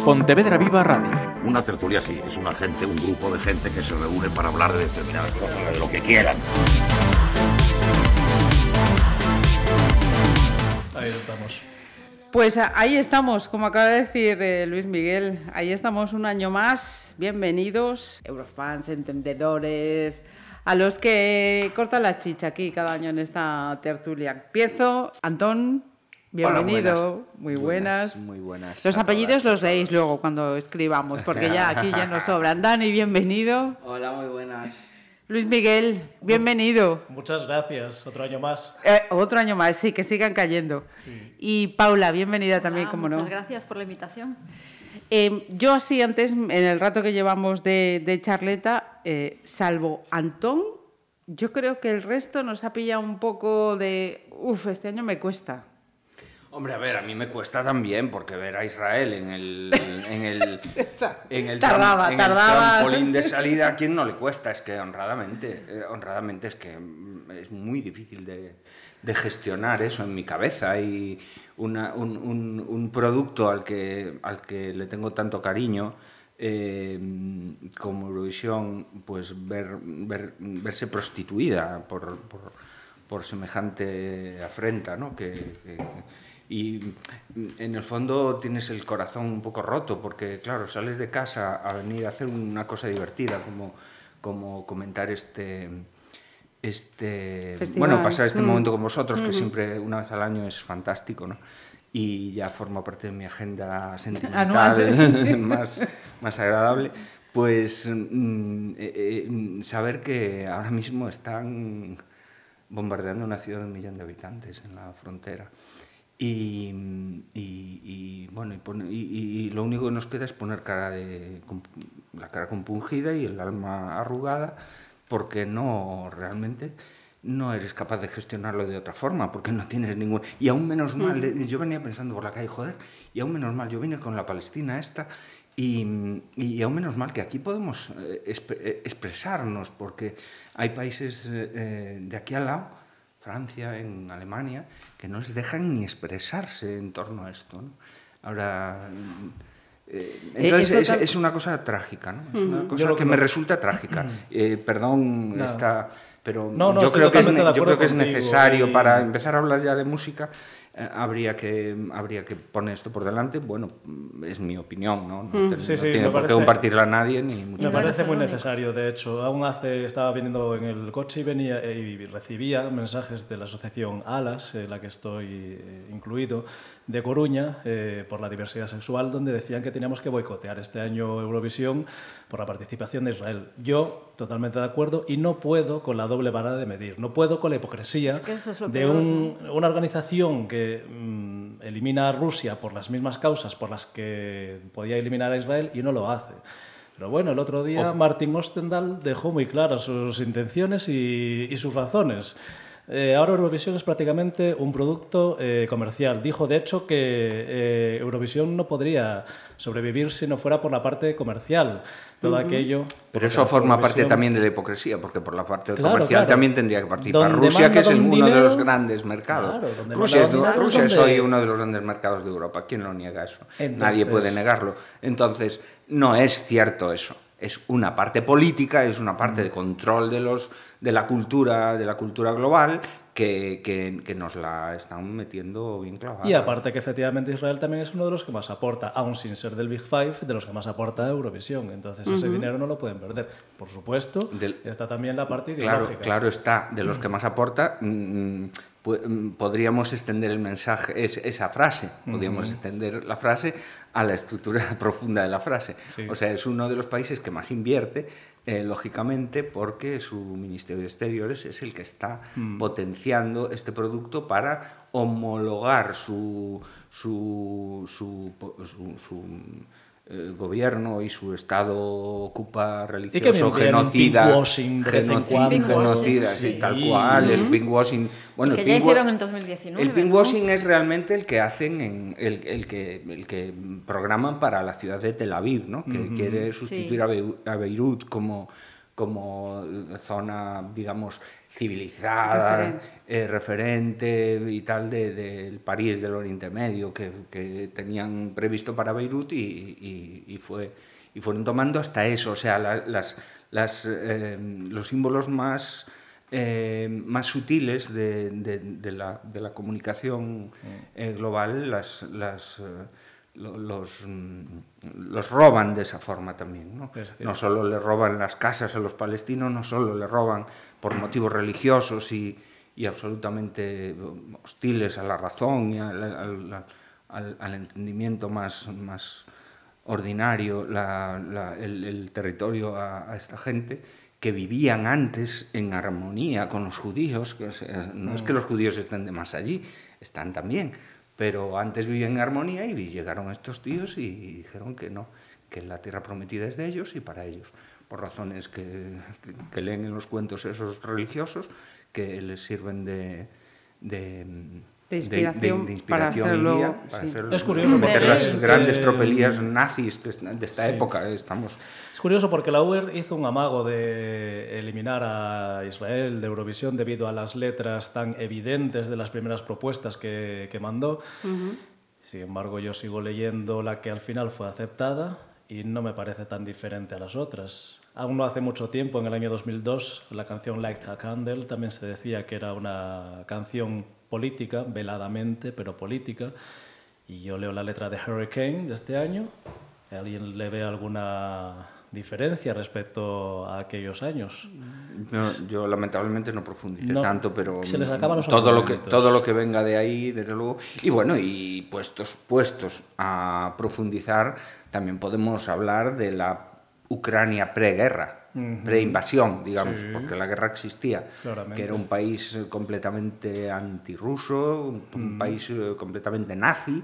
Pontevedra Viva Radio. Una tertulia sí, es una gente, un grupo de gente que se reúne para hablar de determinadas cosas, de lo que quieran. Ahí estamos. Pues ahí estamos, como acaba de decir Luis Miguel, ahí estamos un año más. Bienvenidos, eurofans, entendedores, a los que cortan la chicha aquí cada año en esta tertulia. Empiezo, Antón, bienvenido. Hola, muy buenas. Muy buenas. Los apellidos los leéis luego cuando escribamos, porque ya aquí ya nos sobran. Dani, bienvenido. Hola, muy buenas. Luis Miguel, bienvenido. Muchas gracias, otro año más. Otro año más, sí, que sigan cayendo. Sí. Y Paula, bienvenida también, como no. Muchas gracias por la invitación. Yo así antes, en el rato que llevamos de charleta, salvo Antón, yo creo que el resto nos ha pillado un poco de... este año me cuesta. Hombre, a ver, a mí me cuesta también, porque ver a Israel en el trampolín de salida, ¿a quién no le cuesta? Es que honradamente es que es muy difícil de gestionar eso en mi cabeza, y un producto al que le tengo tanto cariño, como Eurovisión, pues verse prostituida por semejante afrenta, ¿no? Y en el fondo tienes el corazón un poco roto, porque claro, sales de casa a venir a hacer una cosa divertida como comentar bueno, pasar este momento con vosotros, que siempre una vez al año es fantástico, ¿no? Y ya forma parte de mi agenda sentimental más agradable. Pues saber que ahora mismo están bombardeando una ciudad de 1 millón de habitantes en la frontera. Y lo único que nos queda es poner la cara compungida y el alma arrugada, porque realmente no eres capaz de gestionarlo de otra forma, porque no tienes ningún... Y aún menos mal, yo venía pensando por la calle, y aún menos mal, yo vine con la Palestina esta, y aún menos mal que aquí podemos expresarnos, porque hay países de aquí al lado, Francia, en Alemania, que no les dejan ni expresarse en torno a esto, ¿no? Ahora, entonces es una cosa trágica, ¿no? Es una cosa que me resulta trágica. Perdón, pero yo creo que es necesario, para empezar a hablar ya de música. Habría que poner esto por delante. Bueno, es mi opinión, ¿no? No tiene por qué compartirla a nadie, ni mucho. Me parece muy necesario, de hecho. Estaba viniendo en el coche y recibía mensajes de la asociación ALAS, en la que estoy incluido, de Coruña, por la diversidad sexual, donde decían que teníamos que boicotear este año Eurovisión por la participación de Israel. Yo, totalmente de acuerdo, y no puedo con la doble vara de medir, no puedo con la hipocresía de una organización que elimina a Rusia por las mismas causas por las que podía eliminar a Israel y no lo hace. Pero bueno, el otro día Martin Ostendahl dejó muy claras sus intenciones y sus razones. Ahora Eurovisión es prácticamente un producto comercial. Dijo, de hecho, que Eurovisión no podría sobrevivir si no fuera por la parte comercial. Todo aquello... Pero eso forma parte también de la hipocresía, porque por la parte comercial también tendría que participar Rusia, que es uno de los grandes mercados. Rusia es hoy uno de los grandes mercados de Europa. ¿Quién lo niega eso? Nadie puede negarlo. Entonces, no es cierto eso. Es una parte política, es una parte de control de la cultura global que nos la están metiendo bien clavada. Y aparte que efectivamente Israel también es uno de los que más aporta, aún sin ser del Big Five, de los que más aporta a Eurovisión. Entonces ese dinero no lo pueden perder. Por supuesto, está también la parte ideológica. Claro está, de los que más aporta... podríamos extender el mensaje, esa frase, podríamos extender la frase a la estructura profunda de la frase. Sí. O sea, es uno de los países que más invierte, lógicamente, porque su Ministerio de Exteriores es el que está potenciando este producto para homologar su gobierno y su Estado ocupa religioso, genocida, tal cual, el pinkwashing. Bueno, el que ya hicieron en 2019. El pinkwashing es realmente el que hacen el que programan para la ciudad de Tel Aviv, ¿no? Que quiere sustituir a Beirut como como zona, digamos, civilizada, referente y tal del París del Oriente Medio que tenían previsto para Beirut y fueron tomando hasta eso, o sea, los símbolos más sutiles de la comunicación global los roban de esa forma también, ¿no? No solo le roban las casas a los palestinos, no solo le roban por motivos religiosos y absolutamente hostiles a la razón y al entendimiento más ordinario, el territorio a esta gente, que vivían antes en armonía con los judíos, que, o sea, no es que los judíos estén de más allí, están también, pero antes vivían en armonía y llegaron estos tíos y dijeron que no, que la tierra prometida es de ellos y para ellos, por razones que leen en los cuentos esos religiosos, que les sirven de inspiración para hacerlo, y guía, para hacerlo, es curioso meter porque las grandes tropelías nazis de esta época. Es curioso porque la UER hizo un amago de eliminar a Israel de Eurovisión debido a las letras tan evidentes de las primeras propuestas que mandó. Sin embargo, yo sigo leyendo la que al final fue aceptada y no me parece tan diferente a las otras. Aún no hace mucho tiempo, en el año 2002, la canción Light a Candle también se decía que era una canción política, veladamente, pero política. Y yo leo la letra de Hurricane de este año. ¿Alguien le ve alguna diferencia respecto a aquellos años? No, yo lamentablemente no profundicé tanto, pero se les acaban los todo lo que venga de ahí, desde luego. Y bueno, y puestos a profundizar, también podemos hablar de la Ucrania preguerra, preinvasión, digamos, porque la guerra existía, que era un país completamente antirruso, un país completamente nazi,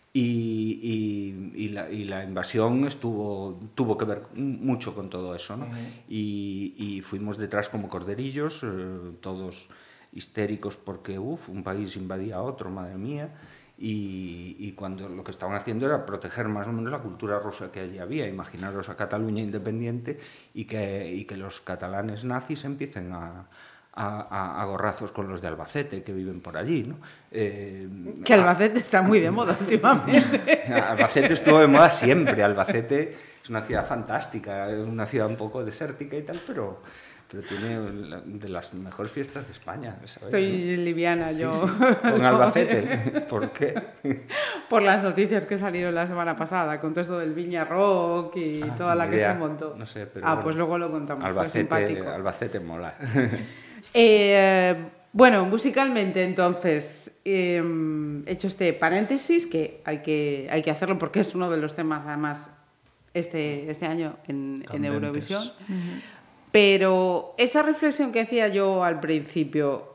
y la invasión tuvo que ver mucho con todo eso, ¿no? Y fuimos detrás como corderillos, todos histéricos porque un país invadía a otro, madre mía. Y cuando lo que estaban haciendo era proteger más o menos la cultura rusa que allí había. Imaginaros a Cataluña independiente y que los catalanes nazis empiecen a gorrazos con los de Albacete, que viven por allí, ¿no? Que Albacete está muy de moda últimamente. Albacete estuvo de moda siempre. Albacete es una ciudad fantástica, es una ciudad un poco desértica y tal, pero tiene de las mejores fiestas de España, ¿sabes? Estoy liviana yo. Sí. ¿Con Albacete? ¿Por qué? Por las noticias que salieron la semana pasada, con todo esto del Viña Rock y toda la que se montó. No sé, pero bueno, pues luego lo contamos. Albacete mola. Bueno, musicalmente entonces, hecho este paréntesis, que hay que hacerlo porque es uno de los temas además este año en Eurovisión. Pero esa reflexión que hacía yo al principio,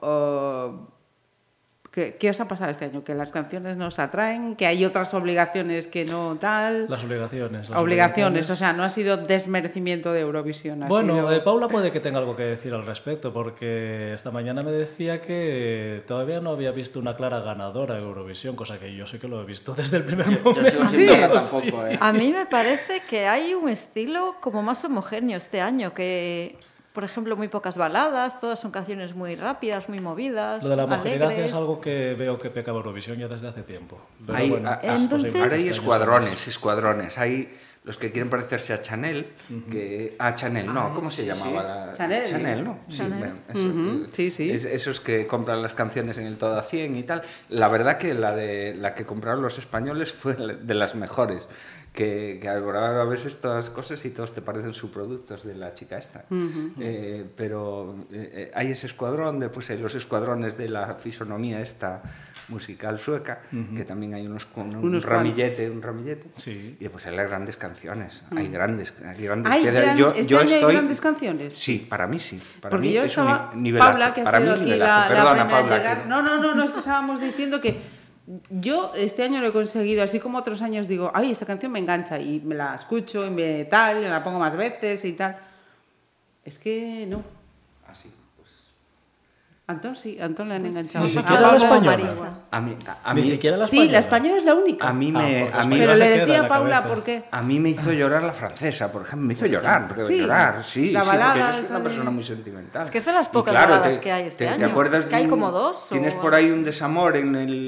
¿qué os ha pasado este año? ¿Que las canciones nos atraen? ¿Que hay otras obligaciones que no tal? Las obligaciones. Obligaciones, o sea, no ha sido desmerecimiento de Eurovisión. Bueno, Paula puede que tenga algo que decir al respecto, porque esta mañana me decía que todavía no había visto una clara ganadora de Eurovisión, cosa que yo sé que lo he visto desde el primer momento. Yo sigo siendo que tampoco, A mí me parece que hay un estilo como más homogéneo este año, que... Por ejemplo, muy pocas baladas, todas son canciones muy rápidas, muy movidas, Lo de la homogeneidad alegres. es algo que veo que peca Eurovisión ya desde hace tiempo. Pero entonces... Ahora hay escuadrones. Hay los que quieren parecerse a Chanel, Chanel, no, ¿cómo se llamaba? Chanel, ¿no? Chanel. Sí. Esos que compran las canciones en el todo a 100 y tal. La verdad que la que compraron los españoles fue de las mejores. Que ahora ves estas cosas y todos te parecen subproductos de la chica esta. Pero hay ese escuadrón, después hay los escuadrones de la fisonomía esta musical sueca, que también hay unos con un ramillete. Sí. Y después hay las grandes canciones. Hay grandes. ¿Hay grandes canciones? Sí, para mí sí. Porque yo estaba... Paula, que ha sido aquí la primera en llegar... No, es que estábamos diciendo que yo este año lo he conseguido, así como otros años digo, ay, esta canción me engancha y me la escucho y me la pongo más veces y tal. Es que no. Así, pues. Antón sí, Antón le han enganchado. Ni A siquiera Pablo la española. Marisa. Ni siquiera la Sí, española. la española es la única. A mí me, porque a mí, Pero se le queda en decía la a Paula cabeza. por qué. a mí me hizo llorar la francesa, por ejemplo. Me hizo llorar, Sí. llorar, sí. La sí, balada porque yo soy esta una de- persona muy sentimental. Es que es de las Y pocas claro, baladas que hay este ¿Te año. acuerdas Es que hay de como dos, Tienes o- por ahí un desamor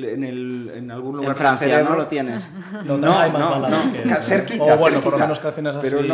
en algún lugar En Francia, del cerebro. ¿no? Lo tienes. No, hay más baladas que esas. cerquita. O bueno, por lo cerquita. menos canciones así. Pero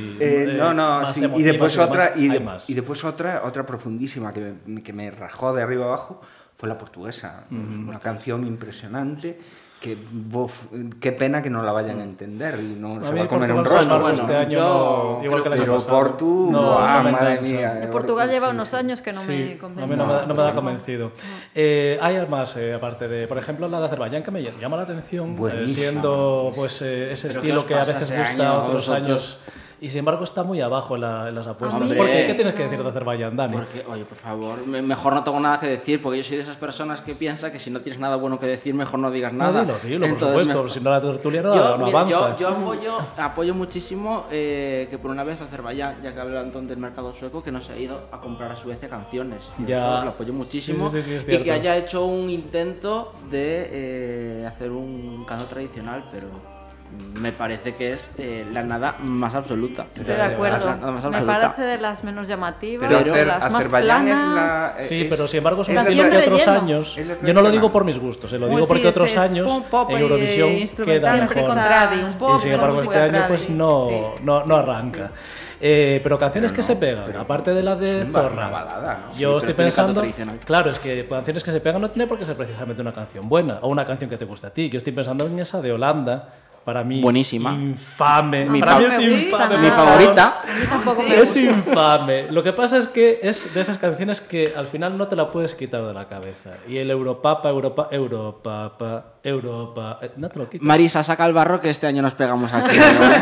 no, más sí. Y emotivas después demás, otra, hay más. y después otra profundísima que me rajó de arriba abajo fue La Portuguesa. Una canción impresionante que, qué pena que no la vayan a entender y no A se mí va a comer un Portugal, sin rosco. embargo, este año yo no, igual que el año Pero pasado. Portu, no me madre engancha. mía. De Portugal lleva Sí, unos sí. años que no Sí, me convence. a mí no me da convencido. Hay más, aparte de, por ejemplo, la de Azerbaiyán, que me llama la atención, Buenísima. siendo pues ese ¿Pero estilo qué os que a pasa veces ese gusta a año, otros vosotros? años. Y sin embargo está muy abajo en las apuestas. Hombre, ¿Por qué? ¿Qué tienes que decir de Azerbaiyán, Dani? Porque, oye, por favor, mejor no tengo nada que decir, porque yo soy de esas personas que piensa que si no tienes nada bueno que decir, mejor no digas nada. No, dilo, por Entonces, supuesto. Si no, la tertulia no mira, avanza. yo apoyo muchísimo que por una vez Azerbaiyán, ya que habla Antón del mercado sueco, que no se ha ido a comprar a Suecia canciones. Yo Ya. eso lo apoyo muchísimo. Sí, es y cierto. que haya hecho un intento de hacer un canto tradicional, pero me parece que es la nada más absoluta. Estoy de acuerdo. La nada más Me absoluta. parece de las menos llamativas, Pero de las más Azerbaiyán es planas. la... Sí, pero sin embargo son es estilos que Canción otros relleno. años. Es la Yo no lo digo tradicional. por mis gustos, lo Muy digo porque sí, otros es años un pop en Eurovisión instrumental, queda siempre mejor. con tradi, un pop Y sin embargo con este año música pues tradi. no, Sí. no arranca. Pero canciones que se pegan, aparte de la de Zumba, Zorra. una balada, ¿no? Yo Sí, pero estoy tiene canto pensando, tradicional. claro, es que canciones que se pegan no tiene por qué ser precisamente una canción buena o una canción que te guste a ti. Yo estoy pensando en esa de Holanda, para mí Buenísima. infame. Mi Para mí fa- es me gusta infame. nada. Mi favorita. A mí tampoco me Es gusta. infame. Lo que pasa es que es de esas canciones que al final no te la puedes quitar de la cabeza. Y el Europapa, no te lo quitas. Marisa, saca el barro que este año nos pegamos aquí.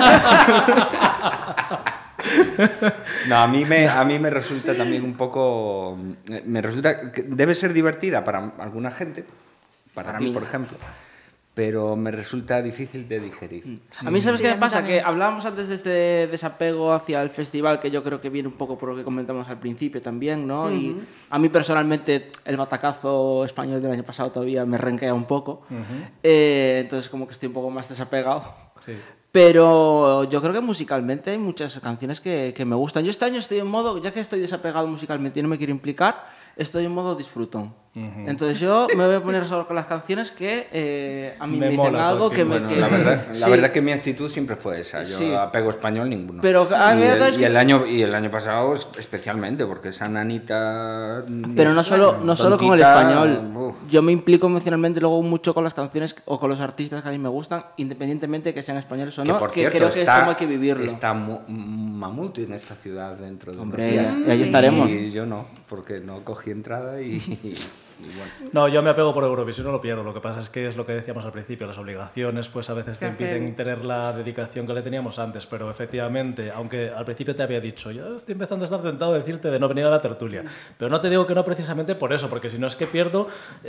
No, a mí me resulta también un poco... Me resulta que debe ser divertida para alguna gente, para ti, mí. por ejemplo, pero me resulta difícil de digerir. A mí, ¿sabes Sí, qué a me mí pasa? también. Que hablábamos antes de este desapego hacia el festival, que yo creo que viene un poco por lo que comentamos al principio también, ¿no? Y a mí personalmente el batacazo español del año pasado todavía me renquea un poco. Entonces como que estoy un poco más desapegado. Sí. Pero yo creo que musicalmente hay muchas canciones que me gustan. Yo este año estoy en modo, ya que estoy desapegado musicalmente y no me quiero implicar, estoy en modo disfrutón. Entonces yo me voy a poner solo con las canciones que a mí me dicen mola tu algo que me... actitud. Bueno, que- la sí. verdad que mi actitud siempre fue esa. Yo Sí. apego español ninguno. Pero a mí otra vez y que- el año pasado especialmente, porque esa nanita... Pero no solo con el tontita, español. uf. Yo me implico emocionalmente luego mucho con las canciones o con los artistas que a mí me gustan, independientemente de que sean españoles o Que no, por que cierto, creo que es como hay que vivirlo. está Mamut en esta ciudad dentro de Hombre, unos días. y ahí estaremos. Y yo no, porque no cogí entrada y bueno. No, yo me apego por Eurovisión, no lo pierdo. Lo que pasa es que es lo que decíamos al principio, las obligaciones pues a veces te Te hacen- impiden tener la dedicación que le teníamos antes, pero efectivamente, aunque al principio te había dicho, yo estoy empezando a estar tentado de decirte de no venir a la tertulia, pero no te digo que no precisamente por eso, porque si no es que pierdo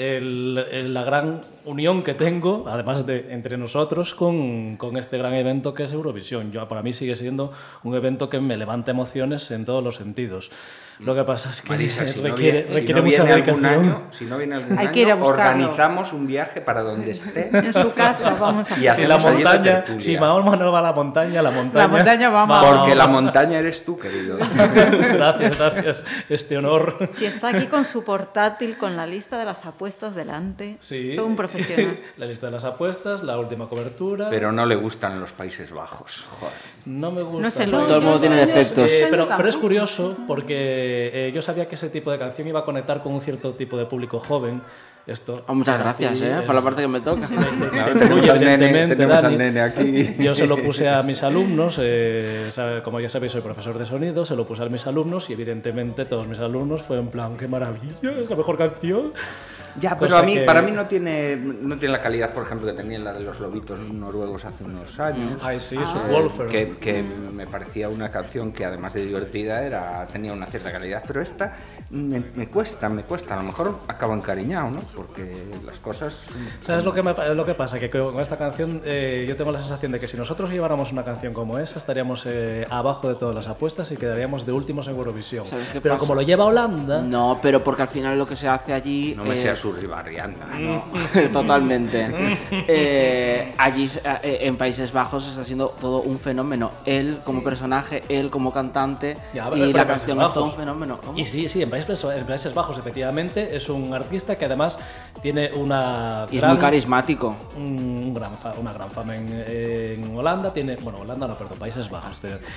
la gran unión que tengo, además de entre nosotros, con este gran evento que es Eurovisión. Para mí sigue siendo un evento que me levanta emociones en todos los sentidos. Lo que pasa es que Marisa, si no requiere viene mucha algún dedicación. año, si no viene algún Hay que ir a año, buscarlo. organizamos un viaje para donde esté En su casa, vamos a y Si la hacemos allí la montaña, tertulia. si Mahoma no va a la montaña, la montaña. La montaña vamos. Porque la montaña eres tú, querido. Gracias. Este honor. Si está aquí con su portátil, con la lista de las apuestas delante, Sí. es todo un profesional. La lista de las apuestas, la última cobertura. Pero no le gustan los Países Bajos. Joder. No me gusta. No es el Países Todo el mundo tiene Bajos. defectos. Pero es curioso porque yo sabía que ese tipo de canción iba a conectar con un cierto tipo de público joven. Esto. Oh, muchas gracias, por la parte que me toca. Claro, Te tenemos incluye, al nene, evidentemente, tenemos Dani. al nene aquí. Yo se lo puse a mis alumnos, como ya sabéis soy profesor de sonido, se lo puse a mis alumnos y evidentemente todos mis alumnos fue en plan, qué maravilla, es la mejor canción. Ya, pero Cosa para mí no tiene la calidad, por ejemplo, que tenía la de los lobitos noruegos hace unos años. Ay, sí, es un Wolfer. Que me parecía una canción que además de divertida tenía una cierta calidad, pero esta me cuesta. A lo mejor acabo encariñado, ¿no? Porque las cosas... ¿Sabes lo que pasa? Que con esta canción yo tengo la sensación de que si nosotros lleváramos una canción como esa, estaríamos abajo de todas las apuestas y quedaríamos de últimos en Eurovisión. Pero como lo lleva Holanda... No, pero porque al final lo que se hace allí... No me sea su ribarrianda. No, totalmente. Allí en Países Bajos está siendo todo un fenómeno. Él como personaje, él como cantante, y la canción es todo un fenómeno. ¿Cómo? Y sí, en Países Bajos efectivamente es un artista que además tiene una y es muy carismático. Una gran fama en Holanda. Países Bajos.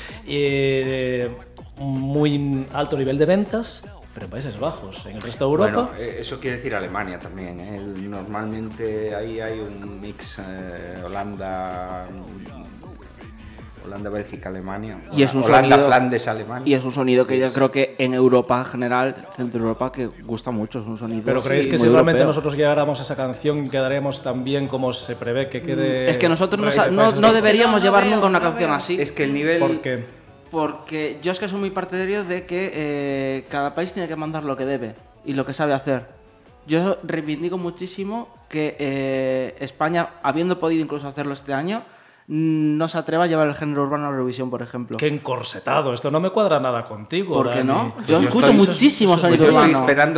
Muy alto nivel de ventas, pero en Países Bajos. En el resto de Europa... Bueno, eso quiere decir Alemania también, ¿eh? Normalmente ahí hay un mix Holanda, Bélgica, Alemania. Y es un Holanda, sonido, Flandes, Alemania. Y es un sonido que yo creo que en Europa en general, Centro Europa, que gusta mucho. Es un sonido. Pero creéis que si realmente nosotros llegáramos a esa canción quedaríamos tan bien como se prevé que quede. Es que nosotros no deberíamos llevar nunca una canción así. Es que el nivel. ¿Por qué? Porque yo es que soy muy partidario de que cada país tiene que mandar lo que debe y lo que sabe hacer. Yo reivindico muchísimo que España, habiendo podido incluso hacerlo este año, no se atreva a llevar el género urbano a Eurovisión, por ejemplo. ¡Qué encorsetado! Esto no me cuadra nada contigo, ¿por qué Dani? no? Yo escucho muchísimo sonido urbano.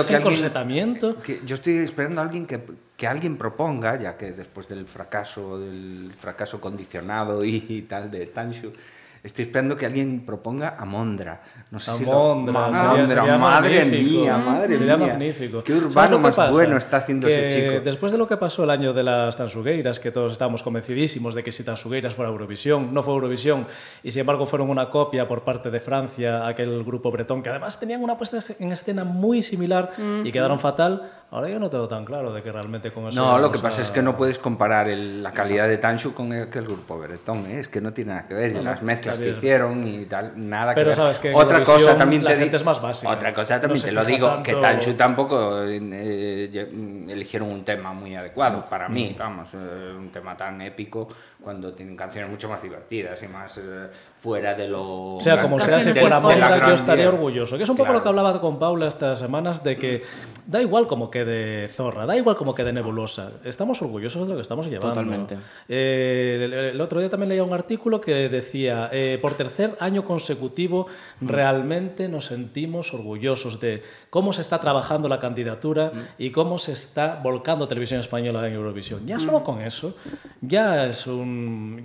Yo estoy esperando a alguien que alguien proponga, ya que después del fracaso condicionado y tal de Tanshu, estoy esperando que alguien proponga a Mondra. No sé Mondra, sería madre magnífico. mía. Sería magnífico. Qué urbano más bueno está haciendo ese chico. Después de lo que pasó el año de las Tansugueiras, que todos estábamos convencidísimos de que si Tansugueiras fuera Eurovisión, no fue Eurovisión, y sin embargo fueron una copia por parte de Francia, aquel grupo bretón, que además tenían una puesta en escena muy similar y quedaron fatal. Ahora yo no tengo tan claro de que realmente con eso... No, lo que pasa es que no puedes comparar la calidad de Tanshu con aquel grupo bretón, ¿eh? Es que no tiene nada que ver, las mezclas que hicieron y tal, nada que ver. Pero sabes que otra cosa también la gente es más básica. Otra cosa también te lo digo, que Tanshu tampoco eligieron un tema muy adecuado para mí, vamos, un tema tan épico cuando tienen canciones mucho más divertidas y más fuera de lo... O sea, como sea, si fuera Mondra, yo estaría orgulloso. Que es un poco lo que hablaba con Paula estas semanas, de que da igual como quede Zorra, da igual como quede Nebulosa. Estamos orgullosos de lo que estamos llevando. Totalmente. El otro día también leía un artículo que decía, por tercer año consecutivo realmente nos sentimos orgullosos de cómo se está trabajando la candidatura y cómo se está volcando Televisión Española en Eurovisión. Ya solo con eso, ya es un...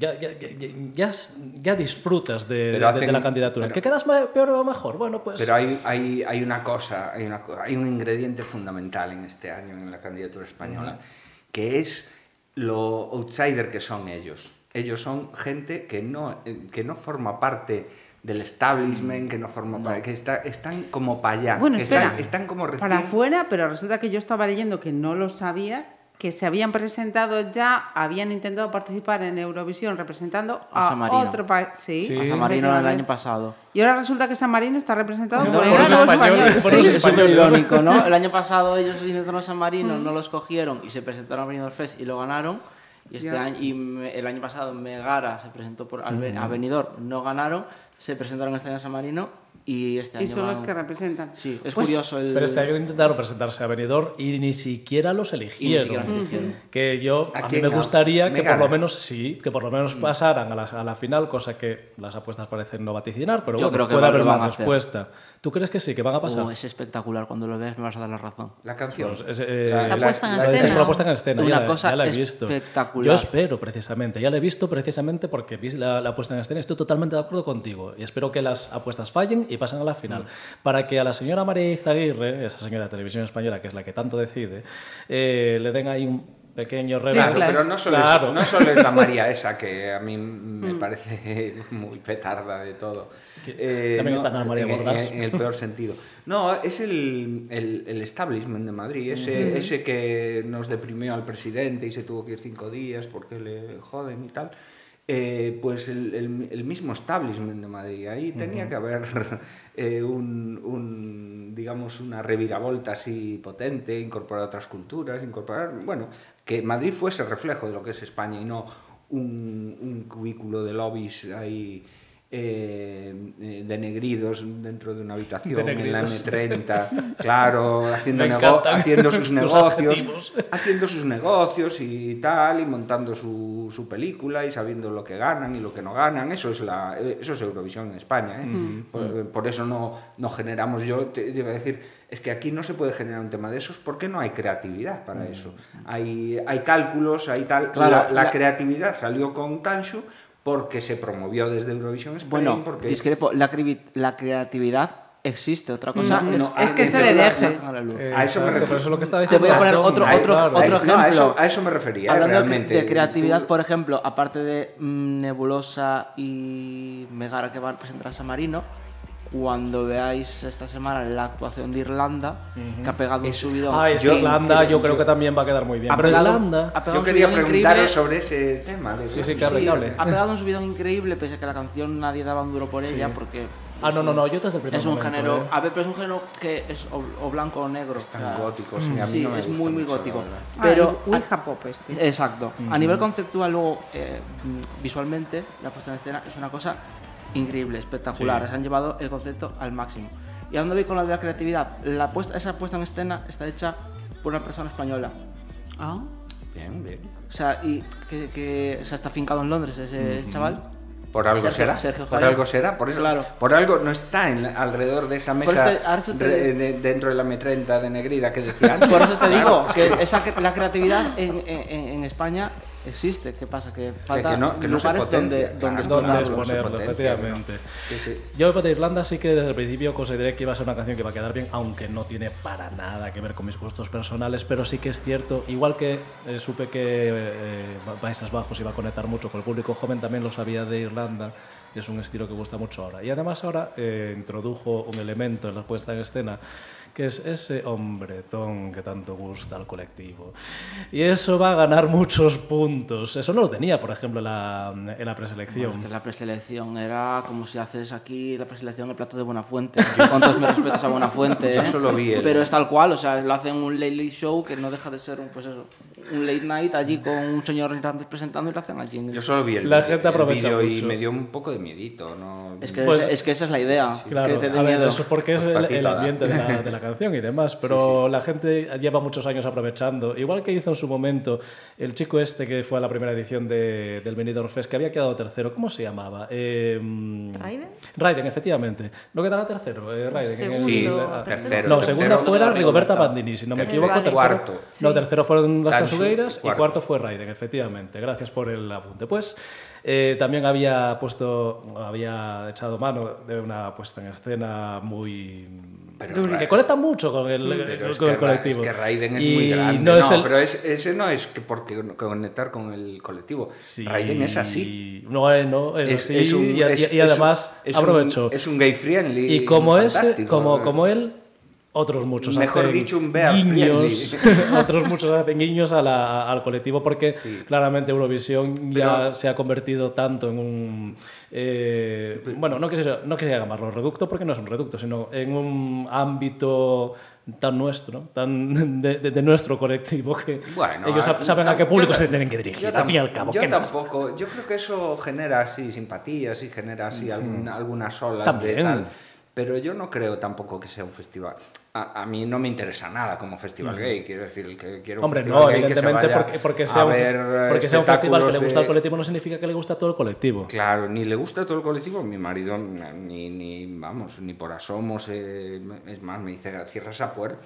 Ya disfrutas de la candidatura. ¿Que quedas peor o mejor? Bueno, pues... Pero hay una cosa, hay un ingrediente fundamental en este año en la candidatura española, que es lo outsider que son ellos. Ellos son gente que no forma parte del establishment, que no forma parte, que están como para allá. Bueno, que espera, están como recién... para afuera, pero resulta que yo estaba leyendo que no lo sabía, que se habían presentado ya, habían intentado participar en Eurovisión representando a San Marino. otro país. Sí, a San Marino el año pasado. Y ahora resulta que San Marino está representado por los los españoles. españoles. Es súper irónico, ¿no? El año pasado ellos intentaron a San Marino, no los cogieron y se presentaron a Benidorm Fest y lo ganaron. Y el año pasado Megara se presentó a Benidorm, no ganaron, se presentaron este año a San Marino y este año... Y son los que representan. Sí, es curioso. Pero este año intentaron presentarse a Benidorm y ni siquiera los eligieron. Que a mí me gustaría que por lo menos pasaran a la final, cosa que las apuestas parecen no vaticinar, pero yo bueno, creo que puede haber más respuesta. ¿Tú crees que sí, que van a pasar? Es espectacular, cuando lo veas me vas a dar la razón. La canción. Pues la puesta en escena. Es una puesta en escena, una cosa ya la he visto. Espectacular. Yo espero precisamente, ya la he visto precisamente porque vi la puesta en escena y estoy totalmente de acuerdo contigo. Y espero que las apuestas fallen y pasen a la final. Para que a la señora María Izaguirre, esa señora de Televisión Española, que es la que tanto decide, le den ahí un pequeño revés. Claro, pero no solo es la María esa, que a mí me parece muy petarda de todo. También está la María Bordas. En el peor sentido. No, es el establishment de Madrid, ese que nos deprimió al presidente y se tuvo que ir 5 días porque le joden y tal. pues el mismo establishment de Madrid. Ahí tenía que haber digamos, una reviravolta así potente, incorporar otras culturas, bueno, que Madrid fuese reflejo de lo que es España y no un cubículo de lobbies ahí denegridos dentro de una habitación en la M30, claro, haciendo sus negocios y tal, y montando su película y sabiendo lo que ganan y lo que no ganan. Eso es Eurovisión en España, ¿eh? Por eso no generamos, yo te iba a decir, es que aquí no se puede generar un tema de esos porque no hay creatividad para eso. Hay cálculos, hay tal. Claro, la creatividad salió con Tanshu porque se promovió desde Eurovisión Spain. Bueno, porque... discrepo, la creatividad existe, otra cosa es que se le deje. A eso me refiero. Eso es lo que está diciendo. Te voy a poner otro ejemplo. A eso me refería. Hablando realmente. de creatividad, por ejemplo, aparte de Nebulosa y Megara, que van a presentar a San Marino, cuando veáis esta semana la actuación de Irlanda, que ha pegado un subidón. Irlanda yo creo que también va a quedar muy bien. Yo quería preguntaros sobre ese tema. Sí, claro. Ha pegado un subidón increíble, pese a que la canción nadie daba un duro por ella, porque... No, yo desde el primer es un momento, género, a ver, pero es un género que es o blanco o negro. Es tan gótico, sí, a mí no me es gusta muy mucho, gótico. Pero Ouija Pop este. Exacto. A nivel conceptual, luego, visualmente, la puesta en escena es una cosa increíble, espectacular. Se han llevado el concepto al máximo. Y a dónde voy con la de la creatividad, esa puesta en escena está hecha por una persona española. Bien. O sea, y que está afincado en Londres ese chaval. Por algo será. Por eso, claro. Por algo no está alrededor de esa mesa dentro de la M30 de Negrida que decía antes. Por eso te digo que la creatividad en España existe. ¿Qué pasa? Que falta que no lugares donde exponerlo, efectivamente. Sí. Yo de Irlanda sí que desde el principio consideré que iba a ser una canción que iba a quedar bien, aunque no tiene para nada que ver con mis gustos personales, pero sí que es cierto, igual que supe que Países Bajos iba a conectar mucho con el público joven, también lo sabía de Irlanda, y es un estilo que gusta mucho ahora. Y además ahora introdujo un elemento en la puesta en escena, que es ese hombretón que tanto gusta al colectivo. Y eso va a ganar muchos puntos. Eso no lo tenía, por ejemplo, en la preselección. Bueno, es que la preselección era como si haces aquí la preselección el plato de Buenafuente. Con todos mis respetos a Buenafuente, Yo solo vi pero es tal cual, o sea, lo hacen un late show que no deja de ser un late night allí con un señor Hernández presentando y lo hacen allí. Yo solo vi la gente aprovecha vídeo mucho. Y me dio un poco de miedito, ¿no? Es que esa es la idea, claro, que te dé miedo. Eso es porque es el ambiente de la canción y demás, pero la gente lleva muchos años aprovechando, igual que hizo en su momento el chico este que fue a la primera edición del Benidorm Fest, que había quedado tercero. ¿Cómo se llamaba? Raiden, efectivamente. ¿No quedará tercero? Raiden. Tercero. No, segunda fuera Rigoberta Bandini, si no me equivoco. Cuarto. No, tercero fueron las Tanshu, Tansugueiras y cuarto fue Raiden, efectivamente. Gracias por el apunte. Pues también había echado mano de una puesta en escena muy... que conecta mucho con el colectivo. Es que Raiden es muy grande. Pero ese no es que porque conectar con el colectivo. Sí, Raiden es así. No, es así. Y además aprovechó. Es un gay friendly. Y como él, otros muchos mejor hacen dicho, un bear guiños, otros muchos hacen guiños al colectivo, porque claramente Eurovisión ya se ha convertido tanto en un bueno, no quisiera llamarlo reducto, porque no es un reducto, sino en un ámbito tan nuestro, tan de nuestro colectivo, que ellos saben a qué público se tienen que dirigir, al fin y al cabo. Yo tampoco, yo creo que eso genera así simpatías y genera así algunas olas también. De tal. Pero yo no creo tampoco que sea un festival. A mí no me interesa nada como festival gay, quiero decir, que quiero un festival gay evidentemente, que se vaya porque sea un festival que le gusta al colectivo no significa que le guste a todo el colectivo. Claro, ni le gusta a todo el colectivo. Mi marido ni por asomos, es más, me dice, cierra esa puerta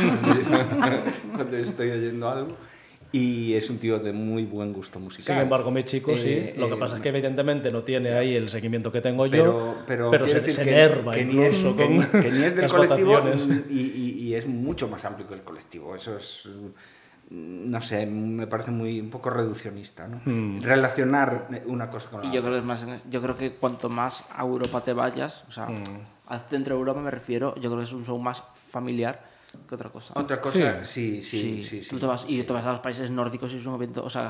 cuando estoy oyendo algo. Y es un tío de muy buen gusto musical. Sin embargo, mi chico sí. Lo que pasa es que evidentemente no tiene ahí el seguimiento que tengo yo, pero se enerva incluso que ni es del colectivo y es mucho más amplio que el colectivo. Eso es, no sé, me parece un poco reduccionista, ¿no? Relacionar una cosa con la otra. Yo creo que cuanto más a Europa te vayas, o sea, al centro de Europa me refiero, yo creo que es un show más familiar que otra cosa. Otra cosa, sí. Tú te vas a los países nórdicos y es un evento, o sea,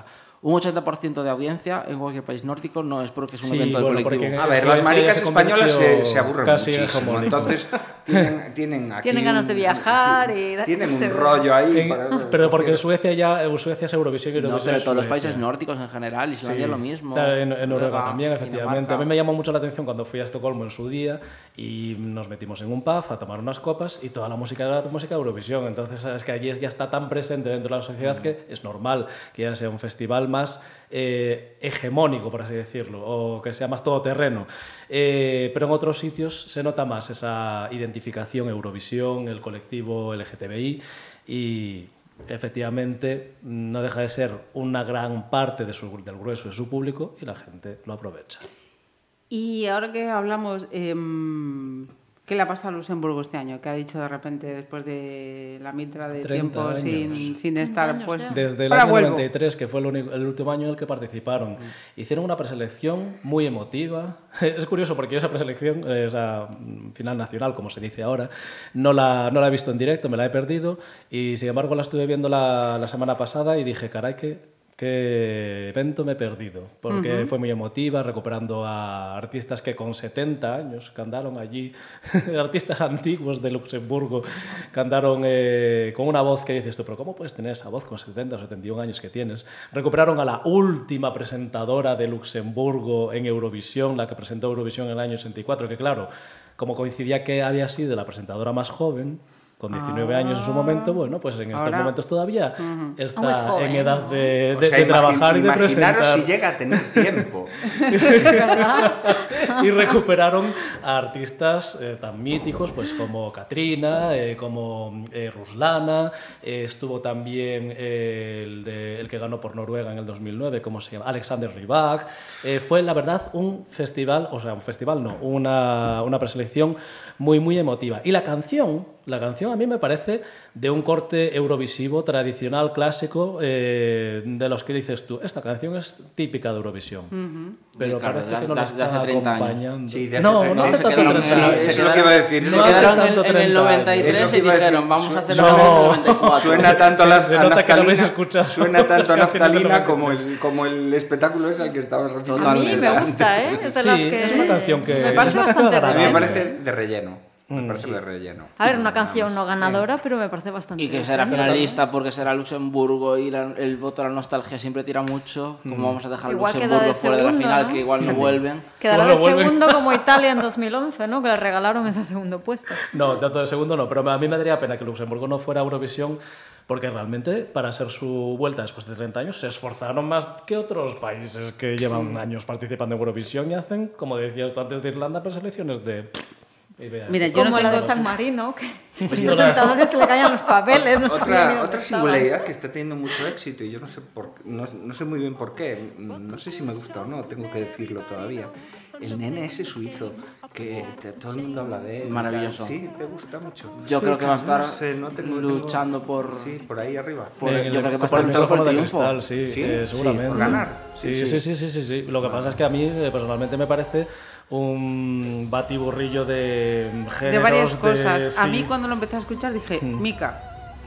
un 80% de audiencia en cualquier país nórdico no es porque es un Sí, evento del bueno, colectivo. porque A ver, las maricas españolas se aburren casi muchísimo, hegemónico. entonces tienen aquí Tienen ganas de viajar y tienen un seguro. rollo ahí. Pero porque Suecia es Eurovisión y No, Eurovisión pero es todos los Suecia. países nórdicos en general, Islandia lo mismo. En Noruega Noruega, también, efectivamente. Dinamarca. A mí me llamó mucho la atención cuando fui a Estocolmo en su día y nos metimos en un pub a tomar unas copas y toda la música era música de Eurovisión. Entonces, es que allí ya está tan presente dentro de la sociedad que es normal que ya sea un festival más hegemónico, por así decirlo, o que sea más todoterreno. Pero en otros sitios se nota más esa identificación Eurovisión, el colectivo LGTBI y efectivamente no deja de ser una gran parte del grueso de su público y la gente lo aprovecha. Y ahora que hablamos, ¿qué le ha pasado a Luxemburgo este año? ¿Qué ha dicho de repente después de la mitra de 30 tiempo años. sin estar? años Pues, ya. Desde el ahora año vuelvo. 93, que fue el último año en el que participaron. Hicieron una preselección muy emotiva. Es curioso porque yo esa preselección, esa final nacional, como se dice ahora, no la he visto en directo, me la he perdido y sin embargo la estuve viendo la semana pasada y dije, caray, qué evento me he perdido, porque fue muy emotiva, recuperando a artistas que con 70 años que andaron allí, artistas antiguos de Luxemburgo, que andaron con una voz que dices tú, pero ¿cómo puedes tener esa voz con 70 o 71 años que tienes? Recuperaron a la última presentadora de Luxemburgo en Eurovisión, la que presentó Eurovisión en el año 64, que claro, como coincidía que había sido la presentadora más joven, con 19 años en su momento, bueno, pues en estos Ahora, momentos todavía Aún es está joven, en edad de, O sea, de trabajar y de imaginaros presentar. si llega a tener tiempo. Y recuperaron a artistas tan míticos pues como Katrina, como Ruslana, estuvo también el que ganó por Noruega en el 2009, ¿cómo se llama? Alexander Rybak. Fue la verdad un festival, o sea, un festival no, una preselección muy, muy emotiva. Y la canción a mí me parece de un corte eurovisivo tradicional, clásico, de los que dices tú, esta canción es típica de Eurovisión. Pero Sí, claro, parece que no de la hace está 30 años. acompañando. Sí, de hace no 30 hace años. tanto Se quedaron 30 años. eso es lo que iba a decir. Se No quedaron hace en tanto el 30 años. 93 Eso y que iba a decir, dijeron, vamos a hacer no. en el 94. Suena tanto a Se nota que no habéis naftalina, escuchado suena tanto a las canciones de naftalina como el espectáculo ese al que estabas refiriendo. A mí me antes. gusta, ¿eh? Es de Sí, las que es una canción que- me parece es una canción bastante A mí me agradable. relleno. parece de relleno. Me parece de relleno. A ver, una canción no ganadora, pero me parece bastante Y que será relleno. finalista porque será Luxemburgo y el voto a la nostalgia siempre tira mucho. Como vamos a dejar a Igual queda Luxemburgo de fuera de la segundo, final, ¿no? que igual no vuelven. Quedará Bueno, de vuelven. segundo como Italia en 2011, ¿no? Que le regalaron ese segundo puesto. No, tanto de segundo no, pero a mí me daría pena que Luxemburgo no fuera a Eurovisión porque realmente para hacer su vuelta después de 30 años se esforzaron más que otros países que llevan años participando en Eurovisión y hacen, como decías tú antes de Irlanda, preselecciones de... Mira, yo Como no la tengo... de San Marino, que los no la- presentadores se le caían los papeles, no sabían ni Otra dónde estaban. singularidad que está teniendo mucho éxito y yo no sé no sé muy bien por qué, no sé si me gusta o no, tengo que decirlo todavía. El nene ese suizo, que todo el mundo habla de él. Maravilloso. Sí, te gusta mucho. Yo creo que va a estar No sé, no tengo- luchando por... Sí, por ahí arriba. Yo creo que va a por estar el luchando por micrófono el de triunfo. cristal, sí, Sí, seguramente. por ganar. Sí. Lo que pasa es que a mí personalmente me parece un batiburrillo de géneros. De varias cosas. A sí. mí cuando lo empecé a escuchar dije, Mika.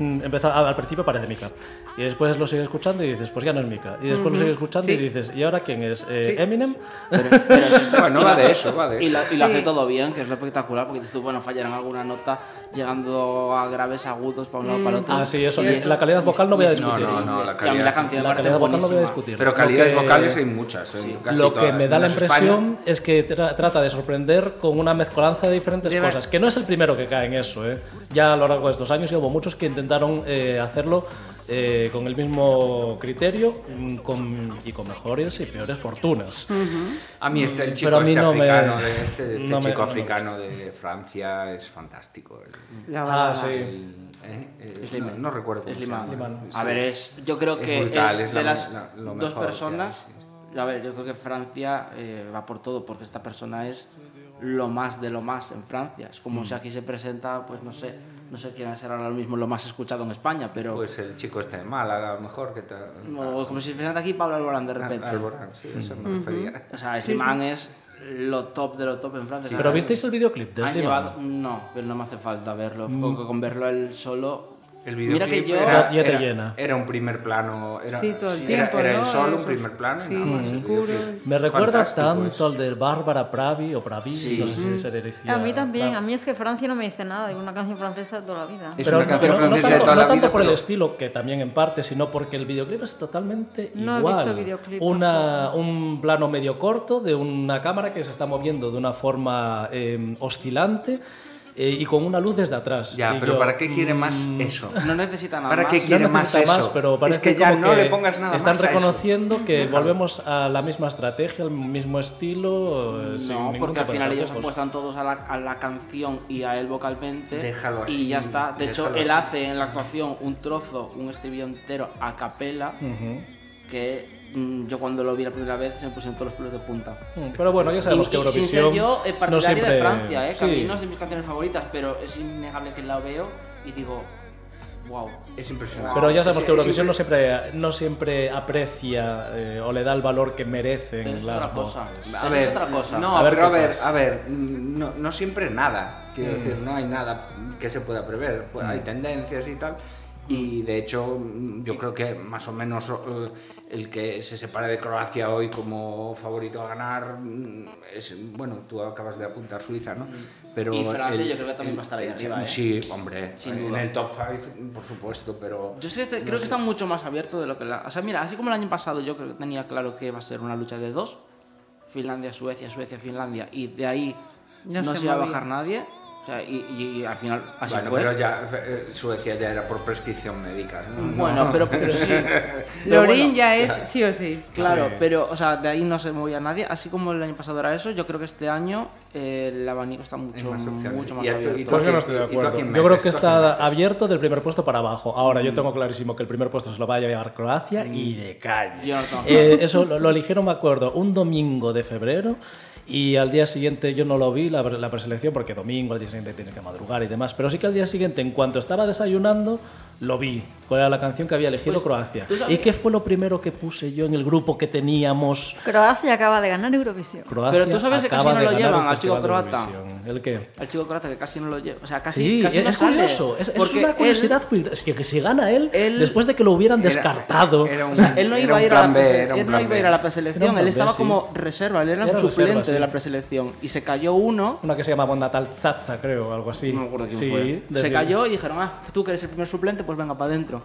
Al principio parece Mika y después lo sigues escuchando y dices, pues ya no es Mika, y después lo sigues escuchando y dices, ¿y ahora quién es? ¿Eminem? Bueno, va de eso, va de Y eso. lo hace todo bien, que es lo espectacular, porque dices tú, bueno, fallarán alguna nota llegando a graves agudos para un lado para el otro. Ah, sí, eso, Y es- la calidad vocal no voy a y es discutir. No, la y a mí calidad- la canción me La parece calidad vocal no voy a buenísima. discutir. Pero Lo calidades que- vocales hay muchas. Casi Lo que todas. me da la Menos España. impresión es que trata de sorprender con una mezcolanza de diferentes De cosas, que no es el primero que cae en eso. Ya a lo largo de estos años ya hubo muchos que intentaron hacerlo con el mismo criterio y con mejores y peores fortunas. A mí el chico Pero a mí este no me- africano, este no me- chico no me africano de Francia es fantástico. La balada. Sí. No recuerdo cómo se Slimane. llama. Slimane. A ver, yo creo Es que brutal, es es de la- las lo dos mejor que personas. hay, A ver, yo creo que Francia va por todo, porque esta persona es lo más de lo más en Francia. Es como si aquí se presenta, pues no sé quién será ahora mismo lo más escuchado en España, pero Pues el chico este de Málaga, a lo mejor. Que o como si se presenta aquí Pablo Alborán de repente. Alborán, sí, eso me refería. O sea, Slimane es lo top de lo top en Francia. O sea, ¿Pero visteis el videoclip de han Slimane? llevado, no, pero no me hace falta verlo. Con verlo él solo El Mira que videoclip yo... Ya te llena. era un primer plano, era, Sí, todo el tiempo, era ¿no? el sol, un Eso. primer plano y Sí, nada más. El oscuro. videoclip. Me recuerda Fantástico, tanto al de Bárbara Pravi o Pravi, Sí. no sé si se le decía. A mí también, a mí es que Francia no me dice nada, digo una canción francesa de toda la vida. Es Pero, una canción no francesa de tanto, toda la no tanto vida, por el pero- estilo, que también en parte, sino porque el videoclip es totalmente No he igual. visto el videoclip Un plano medio corto de una cámara que se está moviendo de una forma oscilante y con una luz desde atrás. Ya, Y pero yo, ¿para qué quiere más eso? No necesita nada ¿Para más. qué quiere no más necesita eso? pero Es parece que ya como no le pongas nada están más a eso. reconociendo que volvemos a la misma estrategia, al mismo estilo. sin No, ningún porque al tipo de final ellos tapujos. apuestan todos a la canción y a él vocalmente. Déjalo así, y ya está. De hecho, déjalo él así. hace en la actuación un trozo, un estribillo entero a capela, que yo cuando lo vi la primera vez se me pusieron todos los pelos de punta. Pero bueno, ya sabemos que y sin Eurovisión ser yo no partidario siempre... de Francia, que a mí Sí. no es de mis canciones favoritas, pero es innegable que la veo y digo, wow. Es impresionante. Pero ya sabemos Es- que Eurovisión es no siempre aprecia o le da el valor que merecen Es las otra cosa. voces. A Es ver, otra cosa. No, A ver pero qué pasa. a ver, no siempre nada. Quiero decir, no hay nada que se pueda prever. Pues hay tendencias y tal. Y de hecho, yo creo que más o menos el que se separe de Croacia hoy como favorito a ganar es, bueno, tú acabas de apuntar Suiza, ¿no? Pero Y Francia yo creo que también va a estar ahí arriba, ¿eh? Sí, hombre, Sin en duda. el top 5, por supuesto, pero... Yo sí creo que está mucho más abierto de lo que O sea, mira, así como el año pasado yo creo que tenía claro que iba a ser una lucha de dos. Finlandia, Suecia, Suecia, Finlandia. Y de ahí No no se se iba a movía. bajar nadie. O sea, y al final así Bueno, fue. pero ya Suecia ya era por prescripción médica, ¿no? Bueno, pero sí. Lorín ya es sí o sí. Claro, Sí. pero, o sea, de ahí no se movía nadie. Así como el año pasado era eso, yo creo que este año el abanico está mucho, más opciones. mucho más Y a tu- abierto. y tú Pues yo no ¿a estoy de quién- y tú a acuerdo. quién Yo creo metes? que ¿Tú a quién está metes? abierto del primer puesto para abajo. Ahora, yo tengo clarísimo que el primer puesto se lo va a llevar Croacia y de caña. Yo no tengo Eso lo eligieron, me acuerdo, un domingo de febrero y al día siguiente yo no lo vi, la preselección, porque domingo, al día siguiente tienes que madrugar y demás. Pero sí que al día siguiente, en cuanto estaba desayunando, lo vi. ¿Cuál era la canción que había elegido Pues, Croacia? ¿tú sabes? ¿Y qué fue lo primero que puse yo en el grupo que teníamos? Croacia acaba de ganar Eurovisión. Croacia Pero tú sabes que casi acaba no de lo ganar llevan un al chico festival de croata. Eurovisión. ¿El qué? Al chico croata que casi no lo lleva. O sea, casi, Sí, casi no es sale. curioso. Es Porque una él- curiosidad. Es que si gana él, Él- después de que lo hubieran descartado. Era un, O sea, él no era iba a un ir a la plan B, prese- era un él no plan iba a ir B. a la Era preselección, un él plan estaba B, sí. como reserva, él era Era un suplente reserva, sí. de la preselección y se cayó uno, Una que se llamaba Natal Tsatsa, creo, algo así. no me acuerdo quién sí, fue. de- Se cayó y dijeron, tú que eres el primer suplente, pues venga para adentro.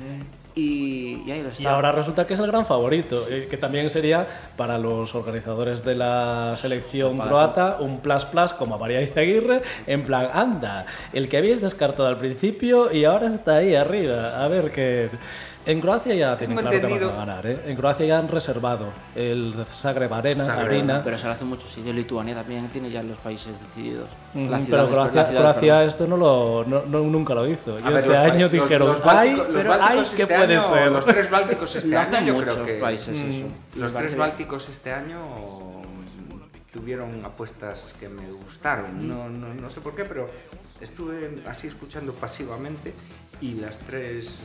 Y ahí lo está. Y ahora resulta que es el gran favorito, que también sería para los organizadores de la selección croata un plus como a María Izaguirre, en plan, anda, el que habéis descartado al principio y ahora está ahí arriba. A ver qué. En Croacia ya tienen Tengo claro que entendido- van a ganar, ¿eh? En Croacia ya han reservado el Zagreb Arena. Pero se lo hace mucho sitio. Lituania también tiene ya los países decididos. Ujú, Las pero ciudades, Croacia, las ciudades, Croacia perdón. esto nunca lo hizo. Y A ver, este los año los- dijeron, los ay, bálticos- los pero ay, bálticos ¿qué este puede año- ser? Los tres bálticos este Lo hacen año, yo muchos creo que... países eso. Los Me tres parece- bálticos este año tuvieron apuestas que me gustaron. No sé por qué, pero estuve así escuchando pasivamente y las tres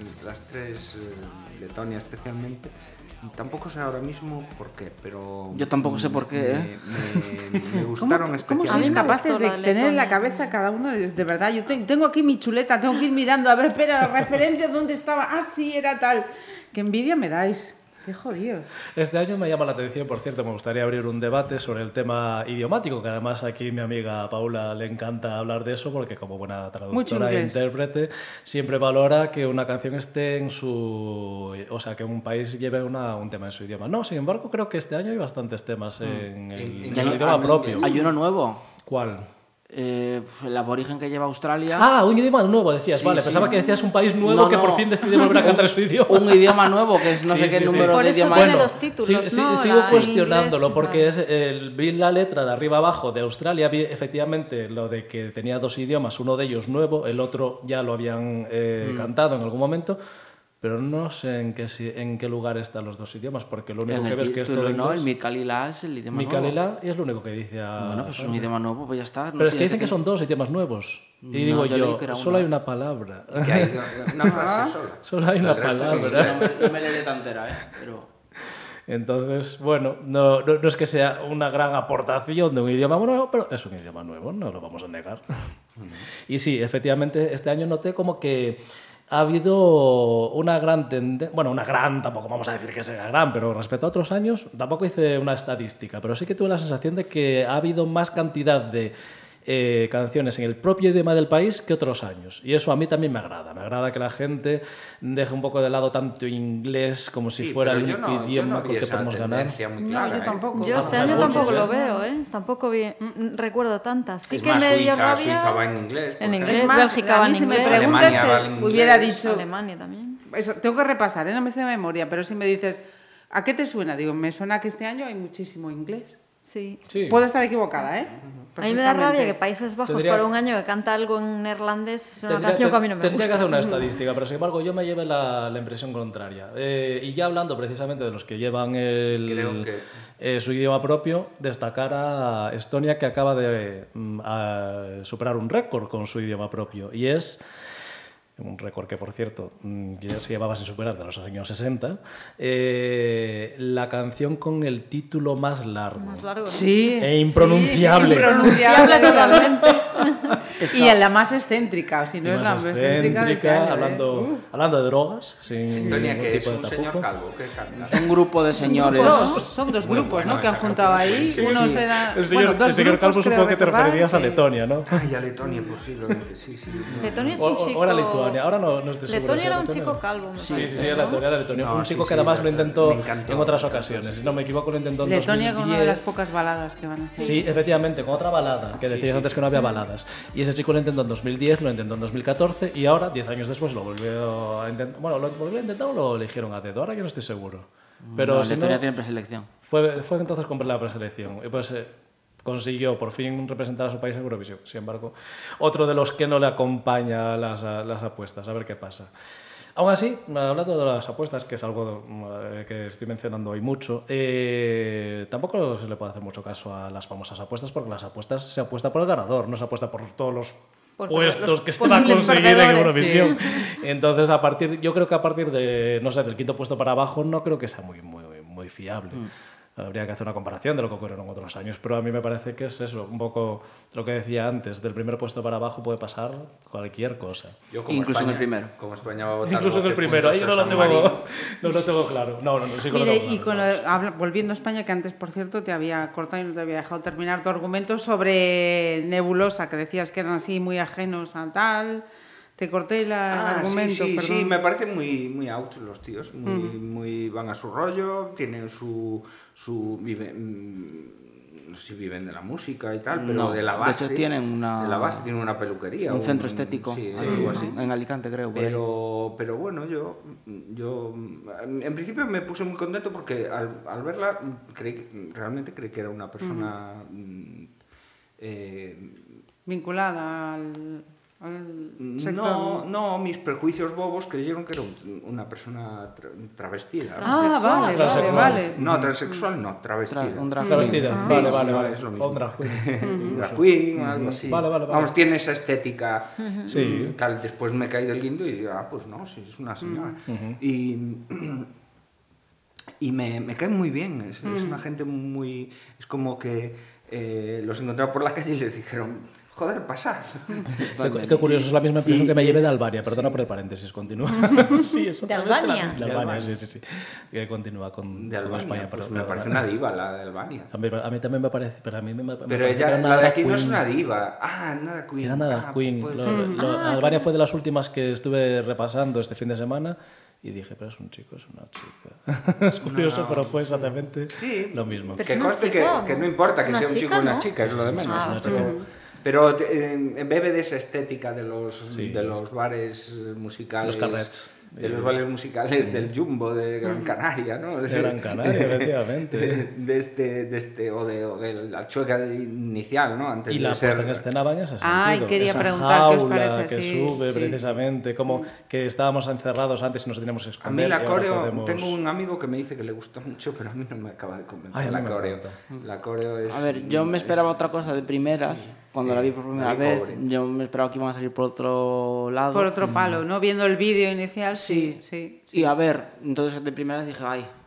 Letonia especialmente, tampoco sé ahora mismo por qué, pero... Yo tampoco sé por qué, ¿eh? Me gustaron ¿Cómo especialmente. sois me capaces gustó de la tener en la Letonia. cabeza cada uno de verdad? Yo tengo aquí mi chuleta, tengo que ir mirando, a ver, espera, la referencia, ¿dónde estaba? Ah, sí, era tal. Qué envidia me dais. Qué jodido. Este año me llama la atención, por cierto, me gustaría abrir un debate sobre el tema idiomático, que además aquí mi amiga Paula le encanta hablar de eso, porque como buena Mucho traductora e inglés. intérprete, siempre valora que una canción esté en su... O sea, que un país lleve un tema en su idioma. No, sin embargo, creo que este año hay bastantes temas en el En- idioma propio. Hay uno nuevo. ¿Cuál? El aborigen que lleva Australia. Ah, un idioma nuevo, decías. Sí, vale, sí. pensaba que decías un país nuevo No, que no. por fin decide volver a cantar su idioma. Un idioma nuevo, que es no Sí, sé qué sí, sí. número Por de eso idioma tiene es. dos títulos, ¿no? Sigo La en cuestionándolo inglés, porque vale. vi la letra de arriba abajo de Australia, vi efectivamente lo de que tenía dos idiomas, uno de ellos nuevo, el otro ya lo habían cantado en algún momento, pero no sé en qué lugar están los dos idiomas, porque lo único En que el ves que es todo título, no, el inglés. Mikalila es el idioma nuevo. Mikalila, y es lo único que dice a... Bueno, pues es un idioma nuevo, pues ya está. no Pero es que tiene dicen que son dos idiomas nuevos. Y No, digo yo leí yo, que era solo uno. hay una palabra. Que hay una frase sola. Solo hay una El resto son palabra. No me leeré tantera, pero... Entonces, bueno, no es que sea una gran aportación de un idioma nuevo, pero es un idioma nuevo, no lo vamos a negar. Y sí, efectivamente, este año noté como que ha habido una gran tendencia, bueno, una gran, tampoco vamos a decir que sea gran, pero respecto a otros años, tampoco hice una estadística, pero sí que tuve la sensación de que ha habido más cantidad de canciones en el propio idioma del país que otros años. Y eso a mí también me agrada. Me agrada que la gente deje un poco de lado tanto inglés como si fuera el único idioma con que podemos ganar. No, yo tampoco. Yo este año tampoco lo veo, ¿eh? Tampoco recuerdo tantas. Sí que me dio rabia. Suiza va en inglés. En inglés, Es más, Bélgica va en si me inglés. preguntas, Alemania va en te hubiera inglés. dicho... Alemania también. Eso, tengo que repasar, no me sé de memoria, pero si me dices, ¿a qué te suena? Digo, me suena que este año hay muchísimo inglés. Sí. Sí. Puedo estar equivocada, ¿eh? A mí me da rabia que Perfectamente. Países Bajos Tendría- para un año que canta algo en neerlandés es una canción que a mí no me Tendría que gusta. hacer una estadística, pero sin embargo yo me llevé la impresión contraria. Y ya hablando precisamente de los que llevan Creo que- su idioma propio, destacar a Estonia, que acaba de superar un récord con su idioma propio. Y es un récord que, por cierto, ya se llevaba sin superar de los años 60, la canción con el título más largo. Más largo, ¿no? Sí. E impronunciable. Impronunciable totalmente. Y en la más excéntrica, o si no Y es la más más excéntrica de este año, hablando de drogas, sin Estonia, ningún que es tipo de un señor tapujo. calvo que canta. Un grupo de señores. Son dos Muy grupos, bueno ¿no? Que han esa juntado canción, ahí. sí, Unos sí. eran... El señor, dos el señor grupos, Calvo supongo creo que te recordar, referirías a que- Letonia, ¿no? Ay, a Letonia posiblemente, sí. Letonia es O, un chico... o era Lituania, ahora no estoy seguro. Letonia si era un Letonia. chico calvo, me Sí, parece, sí, era ¿no? Letonia, era Letonia. No, Un chico sí, que además sí, lo intentó me encantó. en otras ocasiones. Si no me equivoco, lo intentó en Letonia 2010. con una de las pocas baladas que van a ser. Sí, efectivamente, con otra balada, que decías antes que no había baladas. Y ese chico lo intentó en 2010, lo intentó en 2014 y ahora, 10 años después, lo volvió a intentar. Bueno, lo volvió a intentar o lo eligieron a dedo, ahora yo no estoy seguro. Pero No, si Letonia no, tiene preselección. fue entonces con la preselección. Y pues consiguió por fin representar a su país en Eurovisión. Sin embargo, otro de los que no le acompaña las apuestas, a ver qué pasa. Aún así, hablando de las apuestas, que es algo que estoy mencionando hoy mucho, tampoco se le puede hacer mucho caso a las famosas apuestas, porque las apuestas se apuesta por el ganador, no se apuesta por todos los Por puestos los que se van a posibles conseguir en perdedores, Eurovisión. Entonces, yo creo que a partir de, no sé, del quinto puesto para abajo, no creo que sea muy fiable. Habría que hacer una comparación de lo que ocurrió en otros años, pero a mí me parece que es eso, un poco lo que decía antes, del primer puesto para abajo puede pasar cualquier cosa. Yo como Incluso en España, el primero. Como España va a votar Incluso en el 12 primero, ahí puntos no a lo San Marino. tengo claro. No, sí que lo Mire, tengo y con claro. volviendo a España, que antes, por cierto, te había cortado y no te había dejado terminar tu argumento sobre Nebulosa, que decías que eran así muy ajenos a tal. Te corté el argumento, sí, perdón. me parece muy out los tíos, muy van a su rollo, tienen su no sé si viven de la música y tal, pero No, de la de base. hecho tienen una- de la base tienen una peluquería. Un centro estético. Sí, algo así. En Alicante, creo. por ahí. Pero bueno, yo en principio me puse muy contento porque al verla realmente creí que era una persona Vinculada al sector. no, mis prejuicios bobos creyeron que era una persona travestida. Ah, vale, Transexual. vale. No, transexual no, travestida. Un drag La vestida, Sí, vale. no, es lo mismo. O un drag queen. Drag queen, algo así. Vale. Vamos, tiene esa estética. Sí. Tal, después me caí del guindo y digo, pues no, sí, es una señora. Y me cae muy bien, es una gente muy... Es como que los encontraba por la calle y les dijeron, joder, pasad. Qué curioso, es la misma impresión que me llevé de Albania. Perdona por el paréntesis, continúa. Sí, exactamente. Albania? De Albania, sí. Que continúa con De Albania, España. pues pero- me parece una diva la de Albania. A mí también me parece, pero a mí me Pero parece que ella, era una la de drag aquí no es queen. una diva. Nada queen. Era una drag queen. Puede ser. Albania fue de las últimas que estuve repasando este fin de semana y dije, pero es un chico, es una chica. Es curioso, pero fue exactamente Sí. lo mismo. Pero Que es una conste chica, que ¿no? no importa ¿Es que una sea un chico chica, o una no? chica, es lo de menos. Ah, una chica. Pero bebe de esa estética de Sí. los bares musicales. Los carrets. De los bares musicales del Jumbo de Gran Canaria, ¿no? De Gran Canaria, efectivamente. O de la chueca inicial, ¿no? Antes Y de la ser... puesta en escena va en ese sentido. Ay, quería Esa preguntar qué os jaula parece, que sí, sube sí. precisamente, como que estábamos encerrados antes y nos teníamos que A esconder. mí la y ahora coreo, podemos- tengo un amigo que me dice que le gusta mucho, pero a mí no me acaba de convencer. Ay, a mí la me coreo. encanta. La coreo es... A ver, yo me esperaba otra cosa de primeras. Cuando la vi por primera la vi vez, pobre. yo me esperaba que iban a salir por otro lado. Por otro palo, ¿no? Viendo el vídeo inicial, sí. Y a ver, entonces de primeras dije, ay,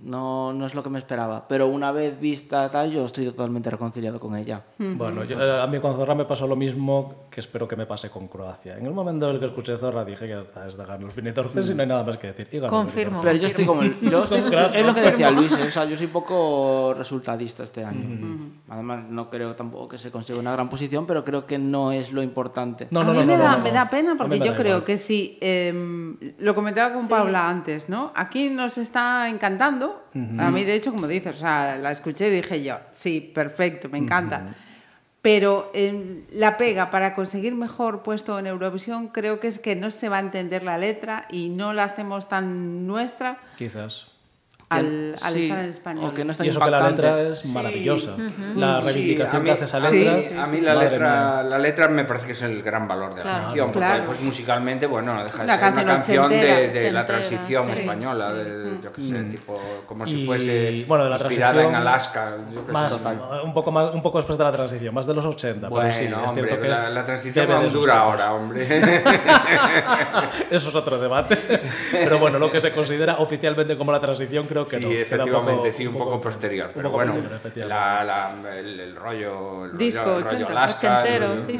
no es lo que me esperaba. Pero una vez vista tal, yo estoy totalmente reconciliado con ella. Bueno, a mí con Zorra me pasó lo mismo que espero que me pase con Croacia. En el momento en el que escuché Zorra dije que ya está, es de ganar el Benidorm Fest y no hay nada más que decir. Y ganó el Confirmo. Pero yo estoy como... es lo que decía Luis, o sea, yo soy un poco resultadista este año. Además, no creo tampoco que se consiga una gran posición, pero creo que no es lo importante. A mí me da pena porque yo creo que sí, lo comentaba con Paula antes, ¿no? Aquí nos está encantando, a mí de hecho, como dices, o sea, la escuché y dije yo, sí, perfecto, me encanta. Pero la pega para conseguir mejor puesto en Eurovisión creo que es que no se va a entender la letra y no la hacemos tan nuestra. Quizás. Al estar en español. O que no es tan Y eso que la impactante. letra es maravillosa. La reivindicación que hace esa letra. A mí la letra me parece que es el gran valor de la canción, porque pues, musicalmente, bueno, deja de ser una canción de la transición española, yo qué sé, tipo, como si fuese bueno, de la inspirada en Alaska. Más, un poco después de la transición, más de los 80, bueno, pero sí, es hombre, cierto que la transición aún dura ahora, hombre. Eso es otro debate. Pero bueno, lo que se considera oficialmente como la transición creo que sí, no. Efectivamente, un poco posterior. Pero bueno, el rollo Alaska. Ochentero, sí.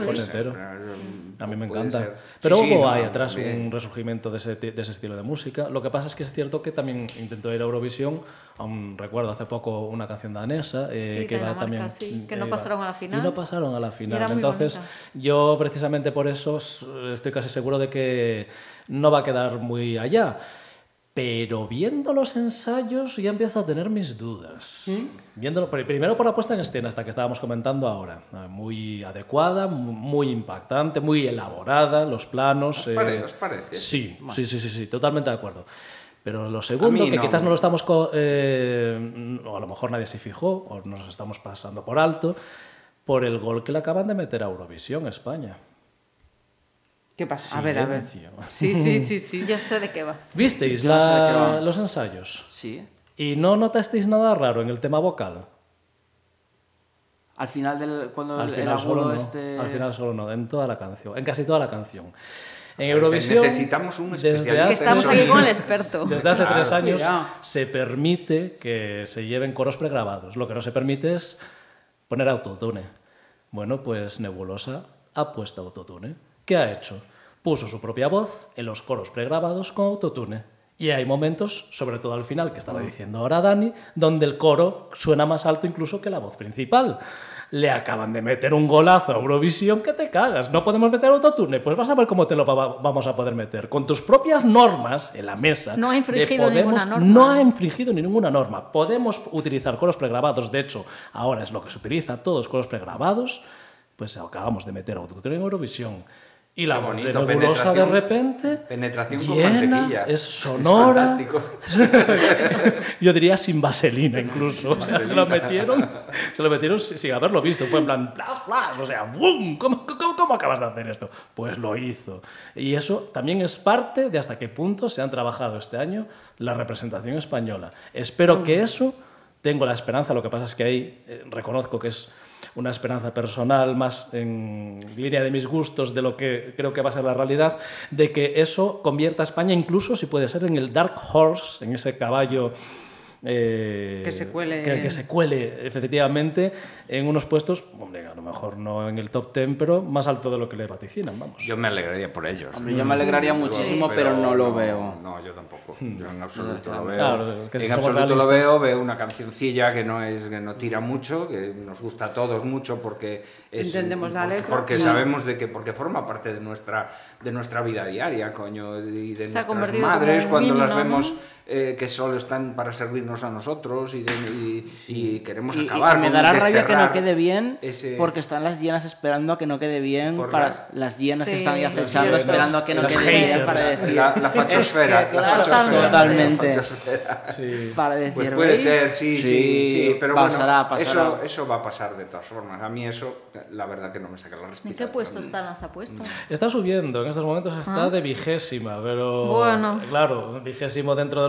A mí me encanta. Pero hubo ahí atrás un resurgimiento de ese estilo de música. Lo que pasa es que es cierto que también intentó ir a Eurovisión. Aún recuerdo hace poco una canción danesa que iba también. Que no pasaron a la final. Y no pasaron a la final. Entonces, yo precisamente por eso estoy casi seguro de que no va a quedar muy allá. Pero viendo los ensayos ya empiezo a tener mis dudas. Viéndolo, primero por la puesta en escena, hasta que estábamos comentando ahora. Muy adecuada, muy impactante, muy elaborada, los planos. ¿Os parece? Sí, totalmente de acuerdo. Pero lo segundo, que quizás no lo estamos... o a lo mejor nadie se fijó, o nos estamos pasando por alto, por el gol que le acaban de meter a Eurovisión, España. ¿Qué pasa? A ver. Sí. Yo sé de qué va. ¿Visteis los ensayos? Sí. ¿Y no notasteis nada raro en el tema vocal? Al final, cuando al el final agudo Al final solo no, en toda la canción, en casi toda la canción. En Eurovisión... Necesitamos un especialista. Que estamos aquí con el experto. Desde hace 3 años se permite que se lleven coros pregrabados. Lo que no se permite es poner autotune. Bueno, pues Nebulosa ha puesto autotune. ¿Qué ha hecho? Puso su propia voz en los coros pregrabados con autotune. Y hay momentos, sobre todo al final, que estaba diciendo ahora Dani, donde el coro suena más alto incluso que la voz principal. Le acaban de meter un golazo a Eurovisión que te cagas. ¿No podemos meter autotune? Pues vas a ver cómo te lo vamos a poder meter. Con tus propias normas en la mesa. No ha infringido ninguna norma. No ha infringido ninguna norma. Podemos utilizar coros pregrabados. De hecho, ahora es lo que se utiliza, todos coros pregrabados. Pues acabamos de meter autotune en Eurovisión. Y la voz de Nebulosa de repente penetración con llena, mantequilla. Es sonora. Es fantástico. Yo diría sin vaselina incluso. O sea, se lo metieron sin haberlo visto. Fue en plan, flash, o sea, ¡bum! ¿Cómo acabas de hacer esto? Pues lo hizo. Y eso también es parte de hasta qué punto se han trabajado este año la representación española. Espero que eso, tengo la esperanza, lo que pasa es que ahí reconozco que es una esperanza personal más en línea de mis gustos de lo que creo que va a ser la realidad, de que eso convierta a España incluso, si puede ser, en el Dark Horse, en ese caballo que se cuele. Que se cuele efectivamente en unos puestos, hombre, a lo mejor no en el top 10, pero más alto de lo que le vaticinan, vamos. Yo me alegraría por ellos. Hombre, yo me alegraría muchísimo, pero no lo veo. No, yo tampoco. Yo en absoluto lo veo. Claro, es que si en somos absoluto lo realistas... veo una cancioncilla que no tira mucho, que nos gusta a todos mucho porque entendemos la letra. Porque sabemos porque forma parte de nuestra vida diaria, coño, y de nuestras madres cuando las vemos. Que solo están para servirnos a nosotros y queremos acabar. Y me dará rabia que no quede bien ese... porque están las hienas esperando a que no quede bien para las hienas que están ahí acechando esperando a que no quede bien para decir la fachosfera, es que, claro, totalmente Sí. para decir pues puede ser, sí, pero pasará. Eso va a pasar de todas formas. A mí eso, la verdad que no me saca la respiración. ¿En qué puesto están las apuestas? Está subiendo, en estos momentos está de 20ª, pero bueno, claro, 20º dentro de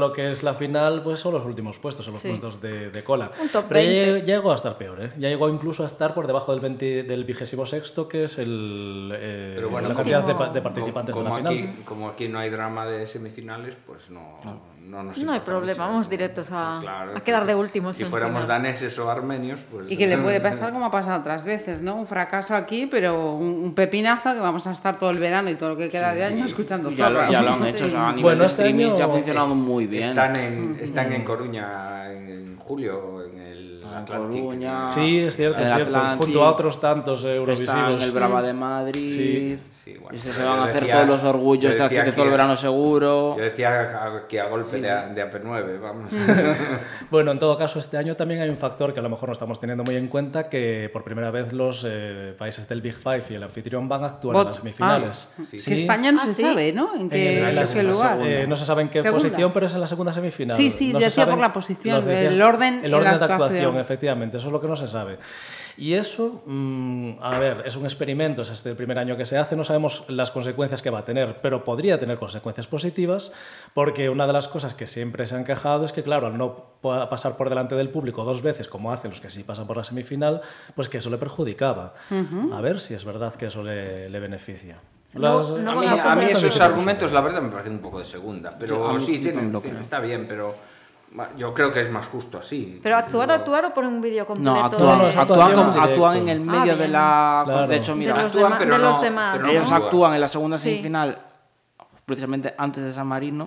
lo que es la final, pues son los últimos puestos, son los puestos de cola. Un top Pero 20. ya llegó a estar peor, ¿eh? Ya llegó incluso a estar por debajo del 26º, que es Pero bueno, la cantidad de participantes de la final. Como aquí no hay drama de semifinales, pues no nos No hay importa problema, mucho. vamos directos a Claro, quedar de últimos. Si en fuéramos final. daneses o armenios, pues... Y que le puede pasar como ha pasado otras veces, ¿no? Un fracaso aquí, pero un pepinazo que vamos a estar todo el verano y todo lo que queda de año escuchando Ya zorra. lo han hecho, o sea, a nivel Bueno, de este streaming año ya ha funcionado muy bien. Están en Coruña en julio, en el Atlantic. Coruña. Sí, es cierto, El es cierto. Atlantic, Junto a otros tantos eurovisivos. Está en el Brava de Madrid. Sí. Sí, bueno, y se yo van a hacer decía- todos los orgullos yo decía de todo el que- verano seguro. Yo decía que a golpe de AP9, vamos. Bueno, en todo caso, este año también hay un factor que a lo mejor no estamos teniendo muy en cuenta, que por primera vez los países del Big Five y el anfitrión van a actuar en las semifinales. Sí. Que España no se sí. sabe, ¿no? En qué, En la qué lugar. no se sabe en qué Segunda. posición, pero es en la segunda semifinal. Sí, sí, no se decía saben por la posición, los decías- el orden y el orden la de actuación, actuación. efectivamente, eso es lo que no se sabe. Y eso, a ver, es un experimento, es este el primer año que se hace, no sabemos las consecuencias que va a tener, pero podría tener consecuencias positivas, porque una de las cosas que siempre se han quejado es que, claro, al no pasar por delante del público 2 veces, como hacen los que sí pasan por la semifinal, pues que eso le perjudicaba. A ver si es verdad que eso le beneficia. No Las- van A mí, a a mí poner- esos argumentos, la verdad, me parecen un poco de segunda. Sí, a Pero mí- sí, yo también lo tienen- creo. está bien, pero yo creo que es más justo así. Pero actuar o poner un vídeo completo. No, actúan de- actúan en directo. el medio de bien. la... Claro. De hecho, mira, de los, actúan, dema- pero de los no- demás. pero no ellos actúan. actúan en la segunda Sí. semifinal, precisamente antes de San Marino.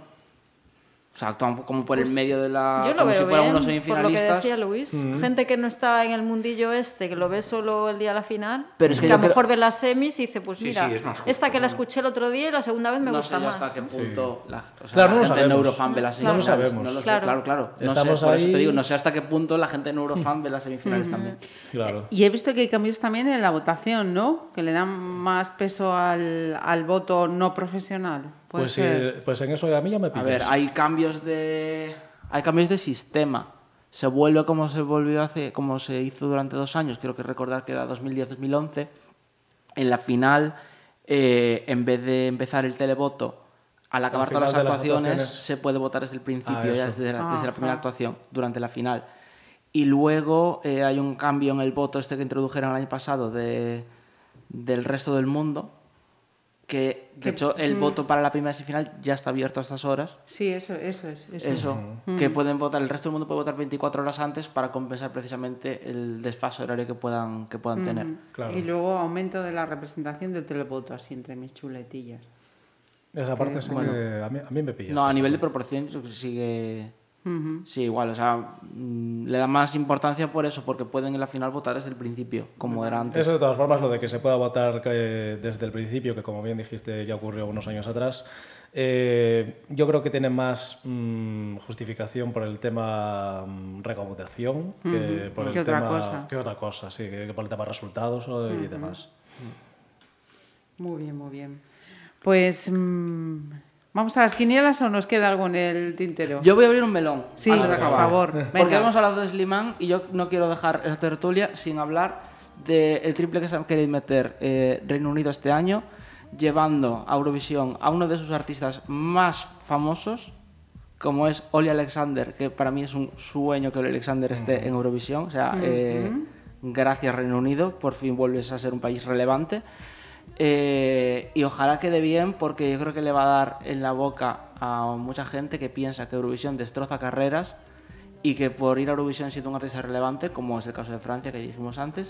O sea, actúan como por el medio de la... Yo lo como veo si fueran bien, unos por lo que semifinalistas. decía Luis. Gente que no está en el mundillo este, que lo ve solo el día de la final, Pero es que a yo lo mejor creo- ve las semis y dice, pues Sí, mira, sí, es más justo, esta que la ¿no? escuché el otro día y la segunda vez me No gusta sé yo más. hasta qué punto la, o sea, Claro, no la lo gente en sabemos. Eurofan ve las Claro. semifinales. No lo sabemos. No lo sé, Claro. claro. No Estamos sé, por eso te ahí- digo, no sé hasta qué punto la gente en Eurofan ve las semifinales también. Claro. Y he visto que hay cambios también en la votación, ¿no? Que le dan más peso al voto no profesional. Puede Pues, sí, ser. pues en eso a mí ya me A pillas. ver, hay cambios de sistema. Se vuelve como se volvió como se hizo durante 2 años, creo que recordar que era 2010-2011. En la final, en vez de empezar el televoto al acabar todas las final de las actuaciones, actuaciones. se puede votar desde el principio, ya eso. desde la primera Ajá. actuación, durante la final. Y luego hay un cambio en el voto este que introdujeron el año pasado del resto del mundo, que de hecho el voto para la primera semifinal ya está abierto a estas horas. Sí, eso es. Eso, que pueden votar, el resto del mundo puede votar 24 horas antes para compensar precisamente el desfase horario que puedan tener. Claro. Y luego aumento de la representación del televoto, así entre mis chuletillas. Esa parte sí bueno. que a mí me pillas. No, a nivel de proporción yo creo que sigue... Sí, igual, o sea, le da más importancia por eso, porque pueden en la final votar desde el principio, como era antes. Eso de todas formas, lo de que se pueda votar desde el principio, que como bien dijiste ya ocurrió unos años atrás, yo creo que tiene más justificación por el tema recaudación que por el Que otra tema cosa. que otra cosa, sí, que por el tema resultados y demás. Muy bien, muy bien. Pues, ¿vamos a las quinielas o nos queda algo en el tintero? Yo voy a abrir un melón Sí, antes de por acabar. favor, Porque venga. hemos hablado de Slimane y yo no quiero dejar esa tertulia sin hablar del triple que se ha querido meter Reino Unido este año, llevando a Eurovisión a uno de sus artistas más famosos, como es Oli Alexander, que para mí es un sueño que Oli Alexander esté en Eurovisión. O sea, gracias Reino Unido, por fin vuelves a ser un país relevante. Y ojalá quede bien, porque yo creo que le va a dar en la boca a mucha gente que piensa que Eurovisión destroza carreras y que por ir a Eurovisión siendo un artista relevante, como es el caso de Francia que dijimos antes,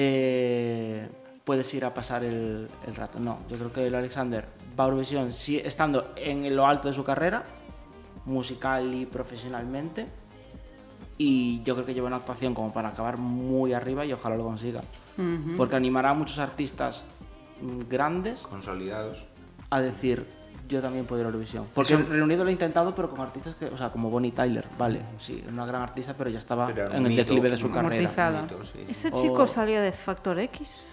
puedes ir a pasar el rato. No, yo creo que el Alexander va a Eurovisión estando en lo alto de su carrera, musical y profesionalmente, y yo creo que lleva una actuación como para acabar muy arriba y ojalá lo consiga, porque animará a muchos artistas grandes Consolidados. a decir yo también puedo ir a Eurovisión, porque el Reino Unido lo ha intentado pero con artistas que, o sea, como Bonnie Tyler, vale, sí, una gran artista pero ya estaba Pero en el mito, declive de su carrera. amortizada. Bonito, sí. Ese chico salió de Factor X.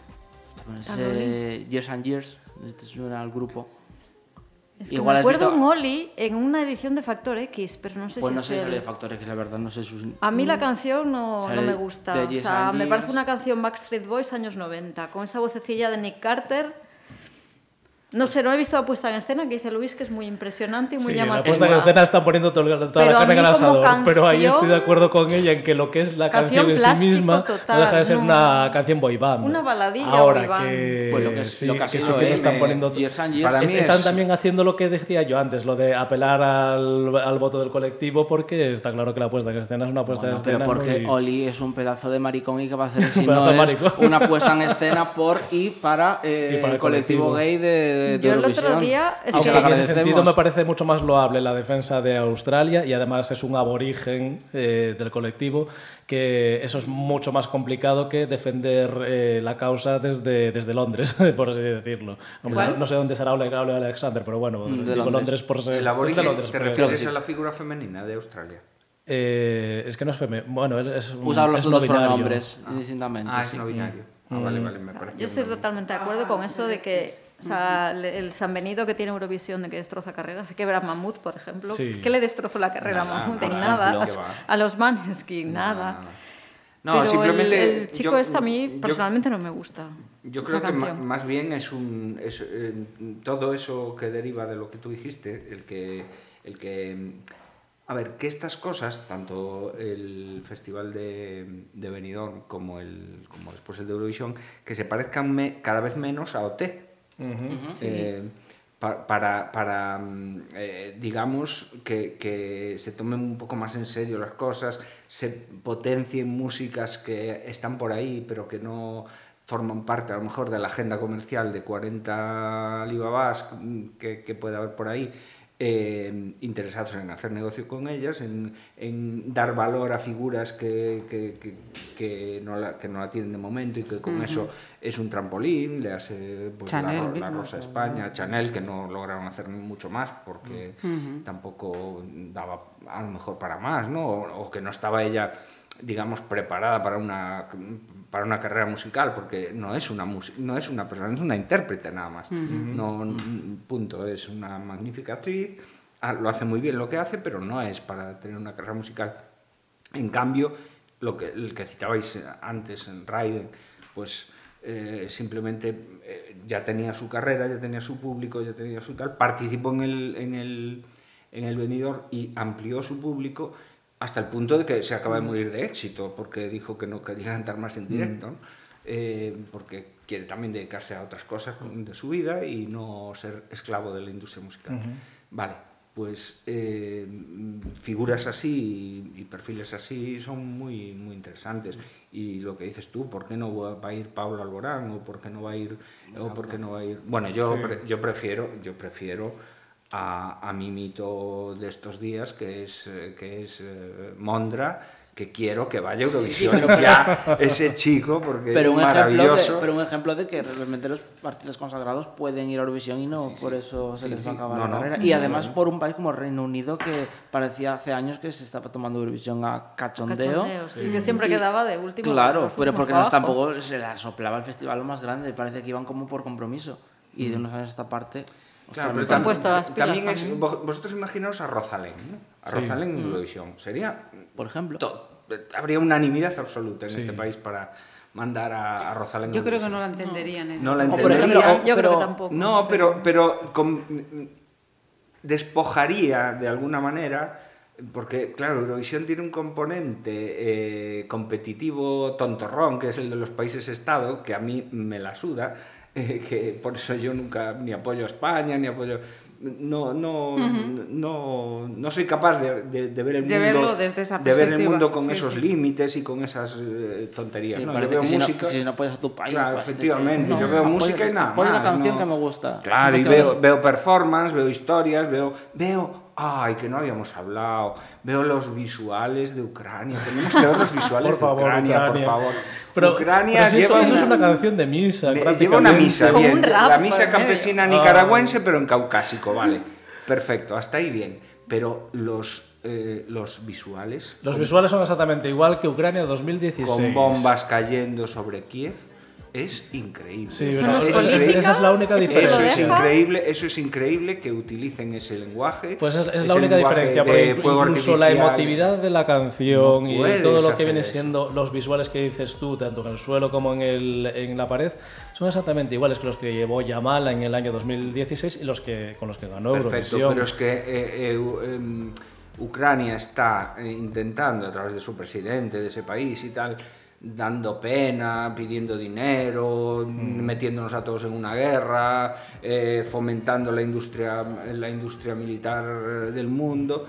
Years and Years, este suena al grupo. Es que Igual me has acuerdo visto- un Oli en una edición de Factor X, pero no sé Pues si no es sé él. de Factor X, la verdad, no sé sus... A mí la canción no, Sale no me de gusta. O Years sea, and me parece Years. una canción Backstreet Boys años 90, con esa vocecilla de Nick Carter. No sé, no he visto la puesta en escena que dice Luis, que es muy impresionante y muy Sí, llamativa. la puesta en escena está poniendo toda la carne en el asador, pero ahí estoy de acuerdo con ella en que lo que es la canción en sí misma no deja de ser una canción boy band. Una baladilla ahora boy band. Que, Pues lo que sí, lo que ha que sí sido, que no están poniendo... Years and Years. Para mí Están es- también haciendo lo que decía yo antes, lo de apelar al voto del colectivo, porque está claro que la puesta en escena es una puesta Bueno, en pero escena porque muy... Oli es un pedazo de maricón y que va a hacer si Un pedazo no de es maricón. una puesta en escena por y para, Y para el colectivo gay de Yo el otro Eurovisión. día es Aunque que en ese agradecemos. sentido me parece mucho más loable la defensa de Australia y además es un aborigen del colectivo, que eso es mucho más complicado que defender la causa desde Londres, por así decirlo. Hombre, no sé dónde será Ole Alexander, pero bueno, digo Londres. Londres por ser... El es de aborigen, Londres, ¿te creo. refieres a la figura femenina de Australia? Es que no es femenino. Bueno, es Usar los es dos no binario. pronombres indistintamente. Ah, es sí. no binario. Vale, me parece. yo estoy totalmente de acuerdo con eso de que o sea, el San Benito que tiene Eurovisión de que destroza carreras, se quebra Mammoth, por ejemplo. Sí. ¿Qué le destrozó la carrera a Mammoth? En por nada. ejemplo, ¿qué va? A los Maneskin, nada. No, Pero simplemente el chico a mí personalmente no me gusta. Yo creo la que canción. más bien es todo eso que deriva de lo que tú dijiste, el que a ver, que estas cosas, tanto el Festival de Benidorm como después el de Eurovisión, que se parezcan cada vez menos a OT. Para digamos, que se tomen un poco más en serio las cosas, se potencien músicas que están por ahí, pero que no forman parte, a lo mejor, de la agenda comercial de 40 Alibabás que puede haber por ahí, interesados en hacer negocio con ellas, en dar valor a figuras que no la tienen de momento y que con eso es un trampolín, le hace pues, Chanel, la Rosa España, Chanel, que no lograron hacer mucho más porque tampoco daba a lo mejor para más, ¿no? O que no estaba ella, digamos, preparada para una carrera musical, porque no es una persona, es una intérprete nada más. No, punto, es una magnífica actriz, lo hace muy bien lo que hace, pero no es para tener una carrera musical. En cambio, el que citabais antes en Raiden, pues simplemente ya tenía su carrera, ya tenía su público, ya tenía su tal, participó en el Benidorm y amplió su público hasta el punto de que se acaba de morir de éxito, porque dijo que no quería cantar más en directo, ¿no? Porque quiere también dedicarse a otras cosas de su vida y no ser esclavo de la industria musical. Vale, pues figuras así y perfiles así son muy, muy interesantes. Y lo que dices tú, ¿por qué no va a ir Pablo Alborán? ¿O por qué no va a ir...? Bueno, yo prefiero a mi mito de estos días, que es Mondra, que quiero que vaya a Eurovisión ya ese chico, porque Pero es un maravilloso. pero un ejemplo de que realmente los artistas consagrados pueden ir a Eurovisión y no por eso se les va a acabar la carrera. Y además por un país como Reino Unido, que parecía hace años que se estaba tomando Eurovisión a cachondeo. Sí, que siempre quedaba de último. Claro, pero últimos porque para no abajo. tampoco se la soplaba el festival lo más grande, parece que iban como por compromiso. Y de unos años a esta parte... Claro, ostras, pero han puesto las pilas también es, también. vosotros imaginaos a Rosalén, ¿no? A Rosalén en Eurovisión. Sería, por ejemplo. habría unanimidad absoluta en este país para mandar a Rosalén. Yo a creo que Eurovisión. no la entenderían. No la O por ejemplo, entenderían. Yo creo que tampoco. No, pero despojaría de alguna manera, porque claro, Eurovisión tiene un componente competitivo tontorrón, que es el de los países-estado, que a mí me la suda, que por eso yo nunca ni apoyo a España, ni apoyo... No soy capaz de ver el mundo, verlo desde esa de ver el perspectiva. mundo con Sí, esos sí. límites y con esas tonterías. Sí, ¿no? Yo parece veo que música... si no apoyas a tu país... Claro, parece efectivamente, que- yo veo apoyo- música y nada apoyo más. una canción ¿no? que me gusta. Claro, y Efectivamente. veo performance, veo historias, veo... Ay, que no habíamos hablado. Veo los visuales de Ucrania. Tenemos que ver los visuales Por favor, de Ucrania, por Ucrania. favor. Pero, Ucrania pero si lleva eso es una canción de misa, lleva una misa, Como bien. un rap La misa por medio. campesina nicaragüense, pero en caucásico, vale. Perfecto, hasta ahí bien. Pero los visuales... Los visuales son exactamente igual que Ucrania 2016. con bombas cayendo sobre Kiev, es increíble. Sí, Eso pero no es esa política, es la única eso diferencia. Eso es increíble que utilicen ese lenguaje. Pues es ese la única lenguaje diferencia, de porque fuego incluso la artificial. emotividad de la canción No y puedes todo lo que hacer viene eso. siendo los visuales que dices tú, tanto en el suelo como en la pared, son exactamente iguales que los que llevó Yamal en el año 2016 y con los que ganó Perfecto, Eurovisión. pero es que Ucrania está intentando, a través de su presidente de ese país y tal, dando pena, pidiendo dinero, metiéndonos a todos en una guerra, fomentando la industria militar del mundo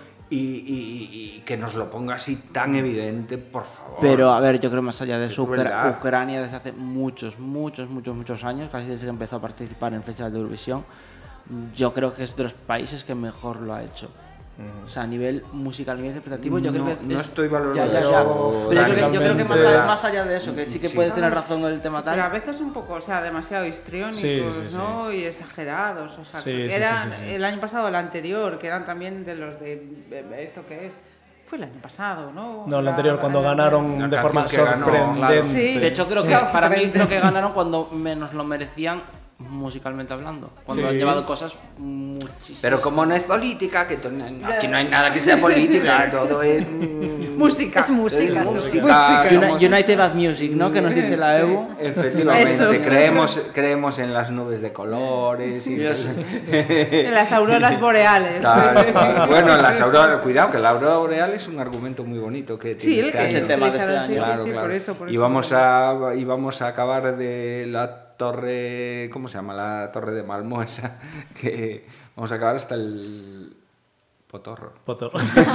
y que nos lo ponga así tan evidente, por favor. Pero a ver, yo creo más allá de eso, crueldad. Ucrania desde hace muchos años, casi desde que empezó a participar en el Festival de Eurovisión, yo creo que es de los países que mejor lo ha hecho. O sea, a nivel musical y interpretativo, yo creo que no estoy valorando ya. eso. Pero yo creo que radicalmente. más allá de eso, que sí que puedes tener razón en el tema Pero a tal. veces un poco, o sea, demasiado histriónicos, Sí, ¿no? Y exagerados. O sea, Sí, que sí, eran sí. el año pasado, el anterior, que eran también de los de ¿esto qué es? Fue el año pasado, ¿no? No, el anterior, cuando ganaron la de forma canción que ganó, sorprendente. claro. Sí. De hecho, creo Sí. que para mí creo que ganaron cuando menos lo merecían musicalmente hablando. Cuando Sí. han llevado cosas muchísimas. Pero como no es política, que aquí no hay nada que sea política, todo es Música. Es música. es sí. música. somos- United Bad Music, ¿no? Que nos dice la EU. Efectivamente, Eso. creemos en las nubes de colores y En las auroras boreales. tal cual. Bueno, las auroras, cuidado, que la aurora boreal es un argumento muy bonito que Sí, tiene el que este es año. el tema de este utilizaron, año. sí, sí, por eso. Y vamos a acabar de la torre, ¿cómo se llama? La torre de Malmö esa, que vamos a acabar hasta el Potorro. Potor.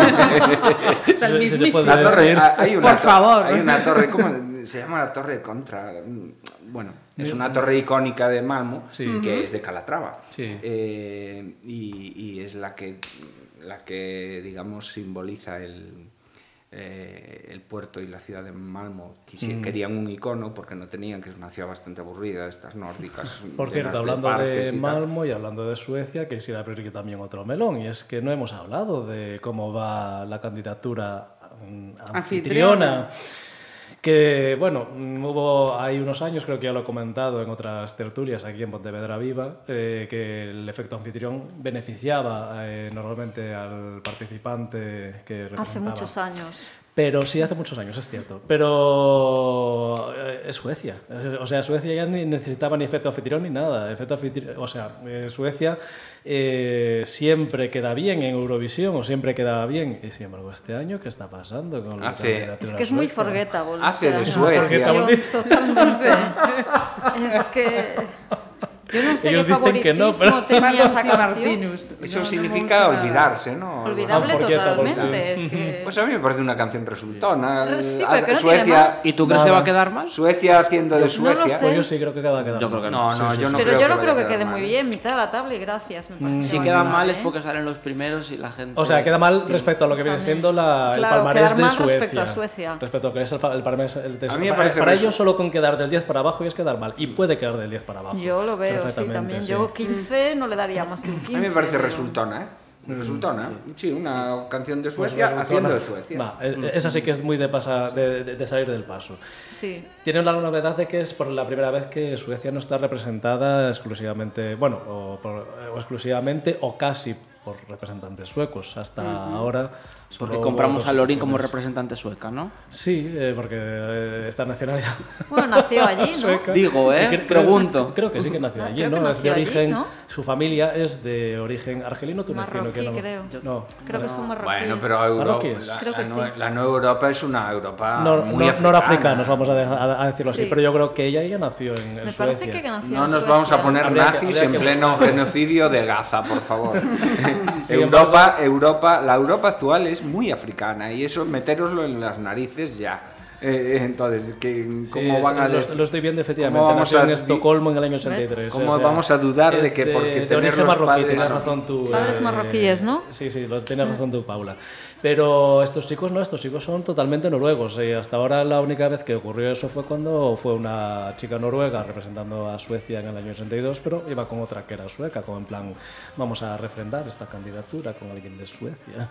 Hasta el Sí, se mismísimo. puede La torre, decir. hay una Por favor. Hay una torre, ¿cómo se llama la torre contra? Bueno, es una torre icónica de Malmö, Sí. que es de Calatrava. Sí. Y es la que digamos simboliza el puerto y la ciudad de Malmö. Querían un icono porque no tenían, que es una ciudad bastante aburrida, estas nórdicas. Por llenas cierto, hablando parques de y tal. Malmö y hablando de Suecia, quisiera abrir también otro melón, y es que no hemos hablado de cómo va la candidatura anfitriona. Que, bueno, hubo hay unos años, creo que ya lo he comentado en otras tertulias aquí en Pontevedra Viva, que el efecto anfitrión beneficiaba normalmente al participante que representaba. Hace muchos años. Pero sí, hace muchos años, es cierto. Pero es Suecia. O sea, Suecia ya ni necesitaba ni efecto anfitrión ni nada. Suecia siempre queda bien en Eurovisión o siempre quedaba bien. Y sin embargo, este año, ¿qué está pasando con la candidatura Es que es muy sueca? forgettable. Hace de este Suecia. año. Totalmente. Es que yo no sé Ellos qué dicen que no, favoritismo pero- tenía esa Marcos y canción. Martinus. Eso No, significa no me gusta olvidarse, ¿no? Olvidable Forgettable, totalmente. sí. Es que... Pues a mí me parece una canción resultona. Sí, pero que no tiene Suecia, más. ¿Y tú crees Nada. que va a quedar mal? Suecia haciendo de No lo Suecia. sé. Pues yo sí creo que va a quedar. Yo creo que No, no, yo no Pero creo yo no vaya creo a que quedar quede mal. muy bien, mitad de la tabla y gracias. Me parece Si que queda va mal ¿eh? es porque salen los primeros y la gente... O sea, queda mal respecto a lo que viene También. siendo el Claro, palmarés quedar de mal Suecia. respecto a Suecia. Respecto a lo que es el palmarés de A mí me Suecia. parece Para resu- ellos solo con quedar del 10 para abajo ya es quedar mal. Y puede quedar del 10 para abajo. Yo lo veo, sí, Perfectamente, también. sí. Yo 15 no le daría más que un 15. A mí me parece pero- resultona, ¿eh? Resultona. Sí, una canción de Pues Suecia resultona. haciendo de Suecia. Va, esa sí que es muy de salir del paso. Sí. Tiene la novedad de que es por la primera vez que Suecia no está representada exclusivamente, bueno, o exclusivamente o casi por representantes suecos. Hasta ahora. Porque solo compramos hubo a dos Lorin como ocasiones. representante sueca, ¿no? Sí, porque esta nacionalidad. Bueno, nació allí, ¿no? sueca. Digo, ¿eh? Pregunto. Creo que sí que nació allí, Creo que ¿no? Es de nació allí, origen. ¿no? Su familia es de origen argelino, tunecino. Marroquí, que no, creo. No, Creo que son marroquíes. Bueno, pero Marroquíes. Creo que sí. la Nueva Europa es una Europa muy norafricanos, vamos a decirlo así. Sí. pero yo creo que ella ya nació en Me Suecia. parece que nació No en nos vamos a Suecia. poner Habría que- nazis habría en que pleno buscar. genocidio de Gaza, por favor. Sin embargo- La Europa actual es muy africana y eso metéroslo en las narices ya. Entonces, ¿cómo Sí, van a lo estoy viendo efectivamente. ¿cómo vamos Nació en a Estocolmo en el año 83. ¿Cómo vamos a dudar de es que porque de tener origen los marroquí, padres tienes son- razón tú. Padres marroquíes, ¿no? Sí, tienes razón tú, Paula. Pero estos chicos no, estos chicos son totalmente noruegos. Y hasta ahora la única vez que ocurrió eso fue cuando fue una chica noruega representando a Suecia en el año 82, pero iba con otra que era sueca, como en plan, vamos a refrendar esta candidatura con alguien de Suecia.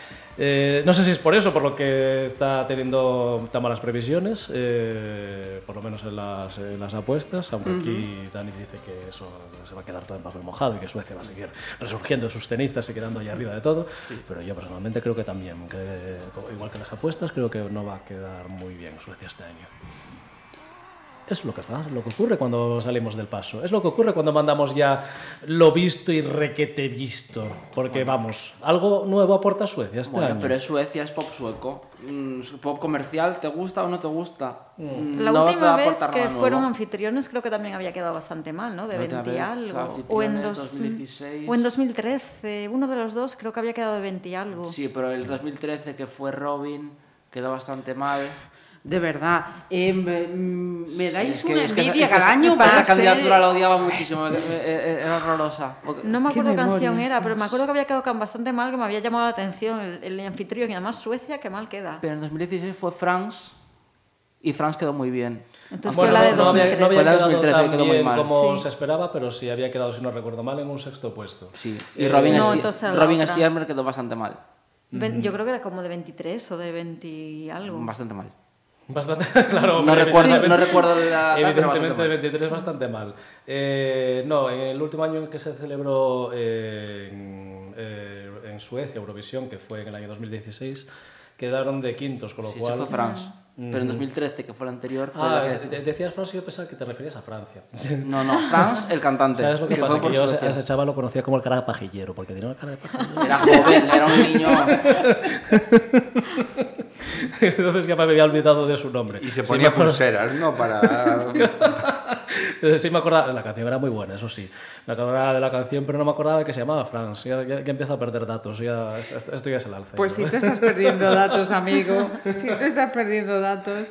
No sé si es por eso, por lo que está teniendo tan malas previsiones, por lo menos en las apuestas, aunque aquí Dani dice que eso se va a quedar todo en papel mojado y que Suecia va a seguir resurgiendo de sus cenizas y quedando ahí arriba de todo, pero yo personalmente creo que también, igual que las apuestas, creo que no va a quedar muy bien Suecia este año. Es lo que pasa, lo que ocurre cuando salimos del paso. Es lo que ocurre cuando mandamos ya lo visto y requete visto. Porque, vamos, algo nuevo aporta Suecia este año. Pero Suecia es pop sueco. Pop comercial, ¿te gusta o no te gusta? La No última vas a vez aportar que nada fueron nuevo. anfitriones creo que también había quedado bastante mal, ¿no? De 20 y algo. O en 2016. o en 2013. Uno de los dos creo que había quedado de 20 y algo. Sí, pero el 2013, que fue Robin, quedó bastante mal. De verdad, me dais Es una es envidia cada año esa más. candidatura la odiaba muchísimo, era horrorosa. No me acuerdo qué canción demonios era, pero me acuerdo que había quedado bastante mal, que me había llamado la atención el anfitrión y además Suecia, que mal queda. Pero en 2016 fue France y France quedó muy bien. Entonces Bueno, fue la de no había 2013. Fue la de quedado 2013 que tan quedó muy bien mal. como Sí. se esperaba, pero sí había quedado, si no recuerdo mal, en un sexto puesto. Sí, y Robin, No, entonces era la Robin otra. Stiermer quedó bastante mal. Yo creo que era como de 23 o de 20 y algo. Bastante mal. Bastante, claro. No hombre, recuerdo, no recuerdo la pero Evidentemente bastante de mal. 23 bastante mal. No, en el último año en que se celebró en Suecia, Eurovisión, que fue en el año 2016, quedaron de quintos, con lo Sí, cual... eso fue France. Pero en 2013, que fue el anterior, fue la que... decías Francia y yo pensaba que te referías a Francia. No, France, el cantante. ¿Sabes lo que que pasa? fue por Que yo a Suecia. ese chaval lo conocía como el cara de pajillero, porque tenía una cara de pajillero. Era joven, era un niño. Entonces ya me había olvidado de su nombre. Y se Sí, ponía me acuerdo- pulseras, ¿no? Para... Sí me acordaba, la canción era muy buena, eso sí. Me acordaba de la canción, pero no me acordaba de que se llamaba France. Ya empiezo a perder datos, esto ya es el alce. Pues si tú estás perdiendo datos, amigo. Si tú estás perdiendo datos.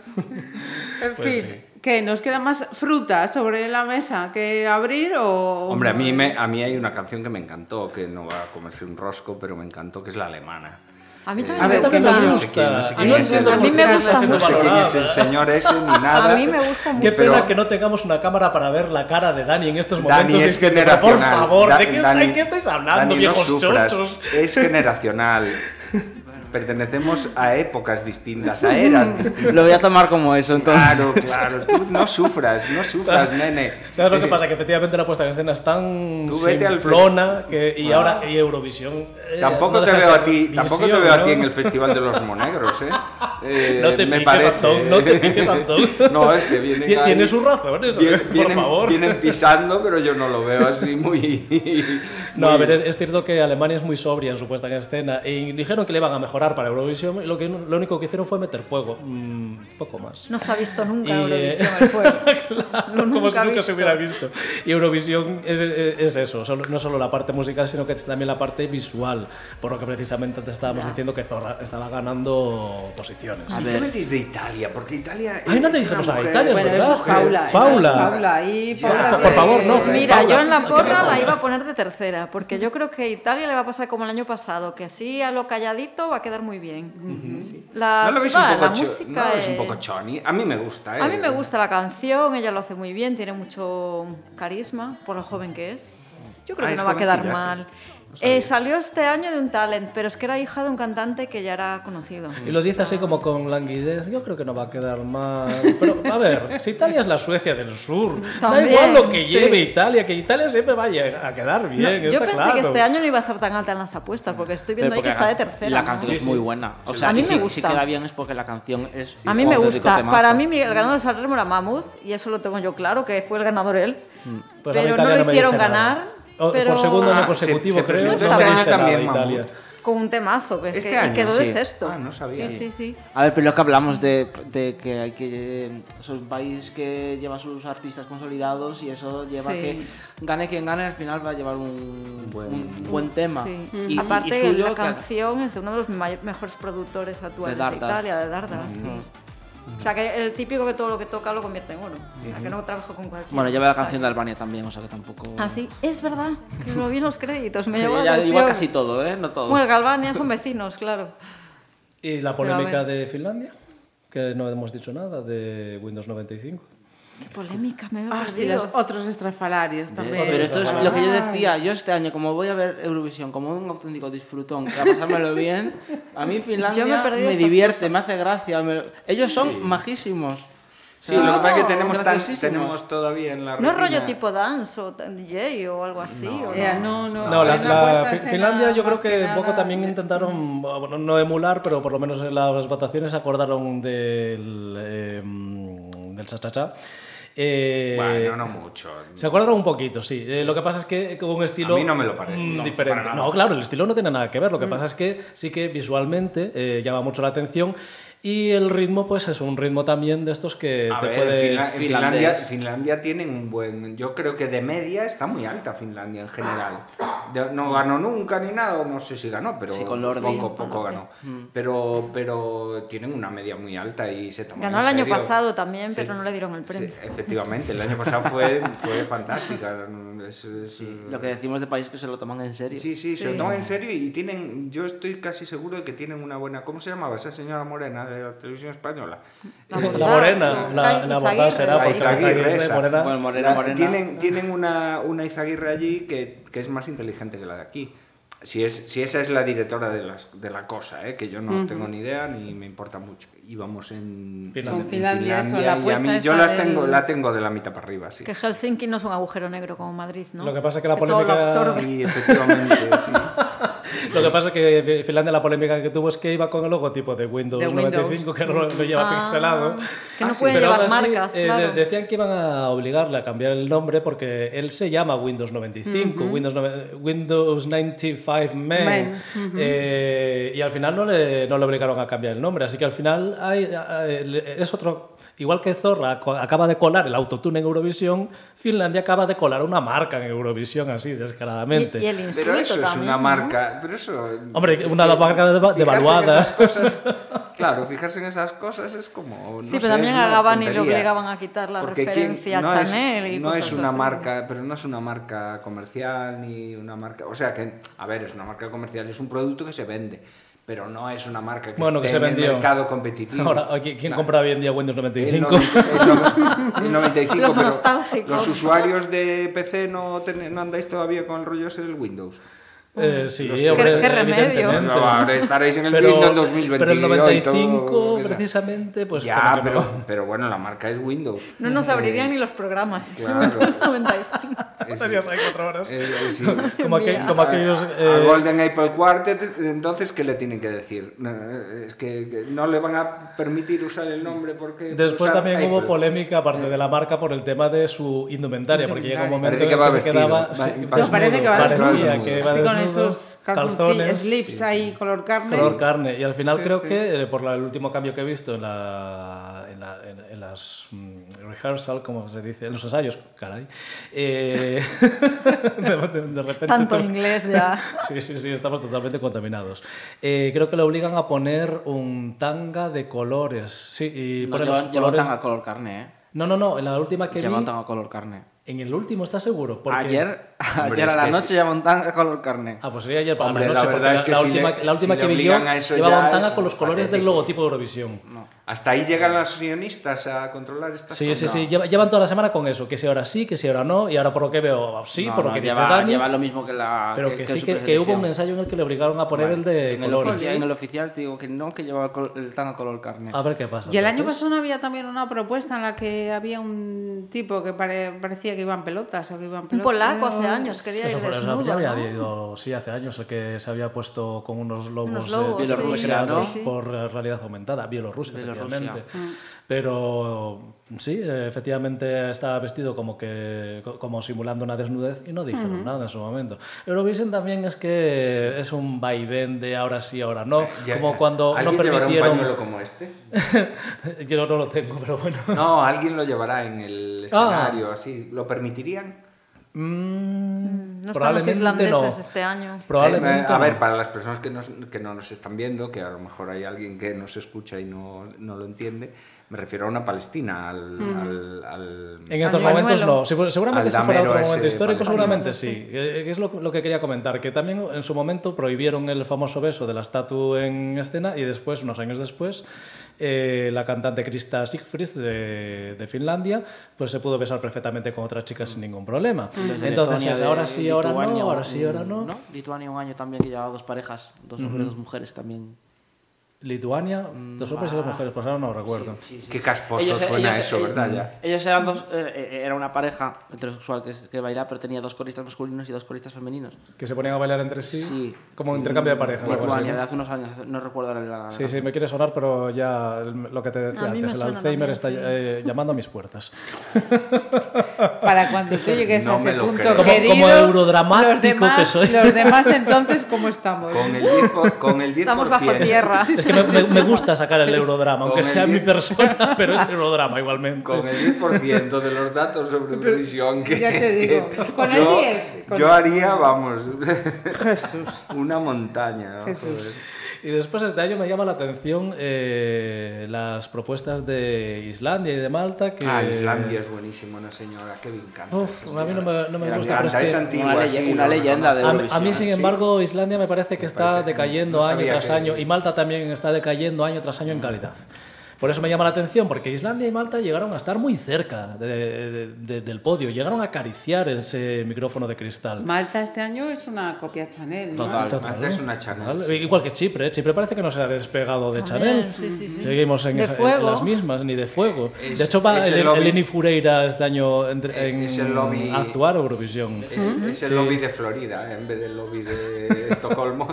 En Pues fin, sí. ¿qué? ¿Nos queda más fruta sobre la mesa que abrir o...? Hombre, a mí hay una canción que me encantó, que no va a comerse un rosco, pero me encantó, que es la alemana. A mí también A ver, me ¿qué gusta. me No sé quién, no sé Y quién no es entiendo el- A mí me por qué gusta está siendo No sé quién es el valorada. señor ese ni nada. A mí me gusta mucho. Qué pena pero- que no tengamos una cámara para ver la cara de Dani en estos momentos. Dani es diciendo, generacional. por favor, ¿de qué, Dani, qué estáis hablando, Dani, no viejos sufras. chochos? Es generacional. Pertenecemos a épocas distintas, a eras distintas. Lo voy a tomar como eso, entonces. Claro, tú no sufras, nene. ¿Sabes lo que pasa? Que efectivamente la puesta en escena es tan Tú vete al simplona y ahora y Eurovisión. Tampoco no te deja de veo a ser ti, tampoco te visión, veo a ¿no? ti en el Festival de los Monegros, ¿eh? No te me piques, parece. Antón, no te piques, Antón. No, es que vienen ahí- Tiene sus razones, por favor. Vienen pisando, pero yo no lo veo así muy... No, muy- a ver, es cierto que Alemania es muy sobria en su puesta en escena y dijeron que le iban a mejorar para Eurovisión y lo único que hicieron fue meter fuego, poco más. No se ha visto nunca Y, Eurovisión el fuego. Claro, como si nunca se hubiera visto. Y Eurovisión es eso, no solo la parte musical, sino que es también la parte visual, por lo que precisamente te estábamos diciendo que Zorra estaba ganando posiciones. A ¿Y ver. qué metís de Italia? Porque Italia... Ay, no te es dijimos una a mujer- Italia, es Bueno, verdad. eso es Paula. Paula. Eso es Paula. Y Ya, Paula por tiene- favor, no. Pues mira, Paula, yo en la ¿qué porra Paula? la iba a poner de tercera, porque yo creo que Italia le va a pasar como el año pasado, que así a lo calladito va a quedar muy bien. La, ¿No lo veis chica, un poco, la música ¿no lo veis un es- poco choni? A mí me gusta, ¿eh? A mí me gusta la canción, ella lo hace muy bien, tiene mucho carisma por lo joven que es. Yo creo Ah, que es no va a quedar jovencilla, mal. sí. No sabía. Salió este año de un talent, pero es que era hija de un cantante que ya era conocido. Y lo dice así como con languidez, yo creo que no va a quedar mal. Pero, a ver, si Italia es la Suecia del sur, da También, igual lo que sí. lleve Italia, que Italia siempre vaya a quedar bien, No, está yo pensé claro. que este año no iba a ser tan alta en las apuestas, porque estoy viendo ahí que está de tercera. La ¿no? canción Sí, es sí. muy buena. O sea, A mí y me si gusta. queda bien es porque la canción es. A mí me un auténtico gusta. temazo. Para mí, el ganador de Sanremo era Mahmoud, y eso lo tengo yo claro, que fue el ganador él. Pues a mí pero Italia no lo me hicieron dice nada. ganar. O- pero Por segundo año Ah, consecutivo, se creo. presentó No este me año dice también, nada Italia. con un temazo, que, es Este que año, quedó de sí. sexto. Ah, no sabía. Sí. A ver, pero lo que hablamos de que hay que. Es un país que lleva a sus artistas consolidados y eso lleva Sí. a que gane quien gane, al final va a llevar un buen tema. Sí. Y, Aparte, y suyo, la que- canción es de uno de los mejores productores actuales de, Dardas. Italia, de Dardas. Sí. O sea, que el típico que todo lo que toca lo convierte en oro. O sea, que no trabajo con cualquiera. Bueno, lleva la O sea, canción de Albania también, o sea que tampoco. Ah, sí, es verdad, que lo vi en los créditos. Me Sí, llegó la ya, atención. igual casi todo, ¿eh? No todo. Bueno, Galvania son vecinos, claro. Y la Pero a polémica ver. de Finlandia, que no hemos dicho nada, de Windows 95. Qué polémica, me he Ah, sí, perdido. los otros estrafalarios también. Pero esto es lo que yo decía. Yo este año, como voy a ver Eurovisión como un auténtico disfrutón, a pasármelo bien, a mí Finlandia Yo me he perdido me estas divierte, cosas. me hace gracia. Ellos son majísimos. Sí, lo que pasa es que tenemos, graciosísimos. tenemos todavía en la No es rollo retina- tipo dance o DJ o algo así. ¿o No, No, es una puesta en escena Finlandia yo creo más que un poco nada. también intentaron, bueno, no emular, pero por lo menos en las votaciones acordaron del cha-cha-cha. Bueno, no mucho. Se acordaron un poquito, sí. Lo que pasa es que con un estilo A mí no me lo parece, no, diferente. para nada. No, claro, el estilo no tiene nada que ver. Lo que pasa es que sí que visualmente llama mucho la atención y el ritmo pues es un ritmo también de estos que A te ver, puede... finlandés. Finlandia tienen un buen... Yo creo que de media está muy alta Finlandia en general. No ganó nunca ni nada, no sé si ganó, pero Sí, con Lordi. poco ganó. Pero tienen una media muy alta y se toman Ganó en el año serio. pasado también, Sí. pero no le dieron el premio. Sí, efectivamente, el año pasado fue fantástica. Lo que decimos de países que se lo toman en serio. Sí, se lo toman en serio y tienen... Yo estoy casi seguro de que tienen una buena... ¿Cómo se llamaba esa señora morena de la televisión española? La morena, la bordada será La porque Izaguirre esa. morena... Bueno, morena. Tienen una Izaguirre allí que es más inteligente que la de aquí. Si esa es la directora de la cosa, que yo no tengo ni idea ni me importa mucho. Íbamos en Con Finlandia, eso, la y a apuesta mí yo esta la tengo de la mitad para arriba, sí. Que Helsinki no es un agujero negro como Madrid, ¿no? Lo que pasa es que la todo lo polémica- absorbe. Sí, efectivamente, sí. Lo que pasa es que Finlandia la polémica que tuvo es que iba con el logotipo de Windows De Windows. 95, que lo lleva pixelado. Que no sí. pueden Pero llevar aún así, marcas, claro. decían que iban a obligarle a cambiar el nombre porque él se llama Windows 95, Windows 95 Man. Y al final no le obligaron a cambiar el nombre. Así que al final es otro... Igual que Zorra acaba de colar el autotune en Eurovisión, Finlandia acaba de colar una marca en Eurovisión así, descaradamente. Y el insulto Pero eso es también, una ¿no? marca, pero eso... Hombre, es una que marca devaluada. fijarse en esas cosas, claro, fijarse en esas cosas es como... Sí, no pero sé, también es una a Gavani le tontería. obligaban a quitar la Porque referencia no a es- Chanel y no cosas es una así. marca, pero no es una marca comercial ni una marca... O sea que, a ver, es una marca comercial, es un producto que se vende, pero no es una marca que Bueno, esté que se en vendió. el mercado competitivo. Ahora, ¿quién Claro. compra hoy en día Windows El 95? 95, Los pero nostálgicos. los usuarios de PC no andáis todavía con el rollo ese del Windows. Sí, ¿Qué hombre, remedio? evidentemente. Ahora estaréis en el Windows 2022 pero el 95, y todo. precisamente, pues Ya, como que no. pero bueno, la marca es Windows. No nos abrirían ni los programas. Claro. Windows 95. Estarías ahí 4 horas. Sí. Como aquellos... A Golden Apple Quartet, entonces, ¿qué le tienen que decir? Es que no le van a permitir usar el nombre porque... Después usar también hubo Apple. polémica, aparte de la marca, por el tema de su indumentaria, porque llega un momento Parece que en va el se vestido, quedaba... va- sí, va Pues parece que va parecía desnudo. que va Sí, con desnudo, esos calzones, slips ahí color carne. color carne. Y al final Sí, creo sí. que, por el último cambio que he visto en las rehearsal, como se dice, en los ensayos, caray, de repente... Tanto inglés ya. Sí, estamos totalmente contaminados. Creo que le obligan a poner un tanga de colores. Sí, y No, ponen los llevan colores... tanga color carne, ¿eh? No, en la última que Llevan vi... tanga color carne. En el último, ¿estás seguro? Porque... Ayer Hombre, a es la que noche llevan tanga color carne. Ah, pues sería ayer para Hombre, la la noche, verdad porque es que la si última, le- la última si que le vi yo obligan a eso llevaba ya tanga es con los colores del patético. logotipo de Eurovisión. Hasta ahí llegan los sionistas a controlar estas Sí, cosas. sí, llevan toda la semana con eso, que si ahora sí, que si ahora no, y ahora por lo que veo sí, por lo que dice lleva, Dani, lleva lo mismo que la. pero que sí su que hubo preselección. un ensayo en el que le obligaron a poner el de En el, colores. en el oficial te digo que no, que lleva el tanga color carne. A ver qué pasa. Y el año entonces. pasado no había también una propuesta en la que había un tipo que parecía que iban pelotas o que iban Un pelotas. polaco hace años quería Eso ir fue, ya desnudo, había ¿no? ido, sí, hace años, el que se había puesto con unos lobos, Unos lobos, sí, creados sí, sí. por realidad aumentada, Bielorrusia, Bielorrusia. efectivamente. Pero sí, efectivamente estaba vestido como simulando una desnudez y no dijeron nada en su momento. Eurovisión también es que es un vaivén de ahora sí, ahora no, como cuando no ¿Alguien llevará un permitieron... pañuelo como este? Yo no lo tengo, pero bueno. No, alguien lo llevará en el escenario, así. ¿Lo permitirían? No están los Probablemente islandeses no. este año. Probablemente a ver, no. para las personas que no nos están viendo, que a lo mejor hay alguien que nos escucha y no lo entiende, Me refiero a una Palestina, al En estos Al momentos pañuelo. no. Seguramente si Al fuera otro damero momento ese histórico, palestino. seguramente sí. Que es lo que quería comentar, que también en su momento prohibieron el famoso beso de la estatua en escena y después, unos años después, la cantante Krista Sigfrid de Finlandia pues se pudo besar perfectamente con otras chicas sin ningún problema. Desde Entonces Letonia es de ahora sí, ahora no, Lituania, ahora sí, ahora no. Lituania un año también que llevaba 2 parejas, 2 hombres, 2 mujeres también. Lituania, 2 hombres y 2 mujeres, pues ahora no recuerdo. Qué casposo suena eso, ¿verdad? Ya. Ellos eran era una pareja heterosexual que bailaba, pero tenía 2 coristas masculinos y 2 coristas femeninos. Que se ponían a bailar entre sí, Sí, como un intercambio de parejas. algo así, Lituania, ¿no? de hace unos años, no recuerdo la... Sí, sí, me quiere sonar, pero ya lo que te decía A mí me antes, el suena Alzheimer también, está llamando a mis puertas. Para cuando tú llegues No a me ese lo punto, creo. querido, Como eurodramático los demás, que soy. Los demás, entonces, ¿cómo estamos? Con el 10%. Estamos bajo tierra. Es que me gusta sacar el eurodrama, aunque Con el sea mi 10. persona, pero es eurodrama igualmente. Con el 10% de los datos sobre Eurovisión que, Ya te digo, con el 10, con yo el- haría, vamos, Jesús. una montaña. ¿no? Jesús. Joder. Y después este año me llama la atención las propuestas de Islandia y de Malta. Que... Islandia es buenísimo, una señora, que me encanta. Uf, esa a mí no señora. me Me gusta, pero encanta, es es que antigua, una sí, una lo leyenda de reconozco. a mí, sin Sí. embargo, Islandia me parece que Me está parece que decayendo no año sabía tras que- año, y Malta también está decayendo año tras año en calidad. Por eso me llama la atención, porque Islandia y Malta llegaron a estar muy cerca del podio, llegaron a acariciar ese micrófono de cristal. Malta este año es una copia Chanel, ¿no? Total. Malta es una Chanel. Total. Igual que Chipre. Chipre parece que no se ha despegado de Chanel. sí. Seguimos en, De en fuego. las mismas, ni de fuego. Es- de hecho, va es el lobby- Eleni Fureira este año Es el lobby- a actuar a Eurovisión. Es el Sí. lobby de Florida, en vez del lobby de Estocolmo.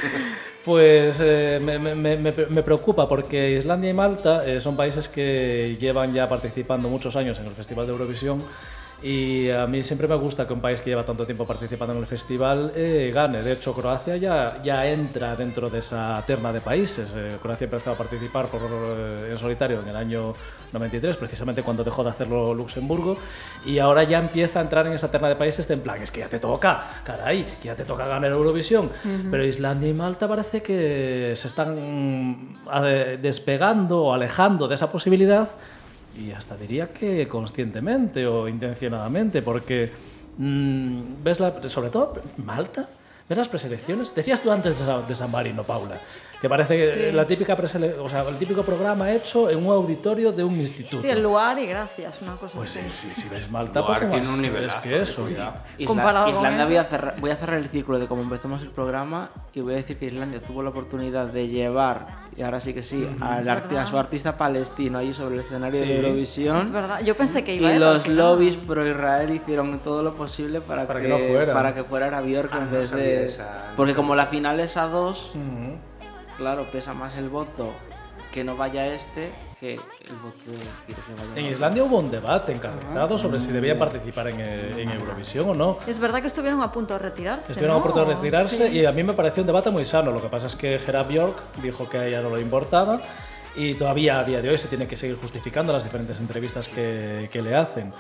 Pues me preocupa porque Islandia y Malta son países que llevan ya participando muchos años en el Festival de Eurovisión, y a mí siempre me gusta que un país que lleva tanto tiempo participando en el festival gane. De hecho, Croacia ya entra dentro de esa terna de países. Croacia empezó a participar en solitario en el año 93, precisamente cuando dejó de hacerlo Luxemburgo, y ahora ya empieza a entrar en esa terna de países de en plan, es que ya te toca, caray, que ya te toca ganar Eurovisión. Pero Islandia y Malta parece que se están despegando o alejando de esa posibilidad, y hasta diría que conscientemente o intencionadamente, porque ves sobre todo Malta, ves las preselecciones. Decías tú antes de San Marino, Paula, que parece que la típica o sea, el típico programa hecho en un auditorio de un instituto. Sí, el lugar y gracias, una cosa Pues así. si ves Malta, Lugar poco tiene más un es nivelazo, que eso. cuidado. Comparado con Islandia eso. voy a cerrar el círculo de cómo empezamos el programa, y voy a decir que Islandia tuvo la oportunidad de llevar, y ahora sí que sí, a su artista palestino ahí sobre el escenario Sí. de Eurovisión. Es verdad, yo pensé que iba Y él, los al final. lobbies pro Israel hicieron todo lo posible para que no fuera. para que fuera Ara Björk en no vez sabía de... esa- no Porque sabía como esa. la final es a 2, Ujú. claro, pesa más el voto que no vaya este que el voto de quiere que vaya. En otro. Islandia hubo un debate encarnizado sobre si debían participar en Eurovisión o no. Es verdad que estuvieron a punto de retirarse. Estuvieron ¿no? a punto de retirarse, Sí. y a mí me pareció un debate muy sano. Lo que pasa es que Gerard Björk dijo que a ella no le importaba, y todavía a día de hoy se tiene que seguir justificando las diferentes entrevistas que le hacen.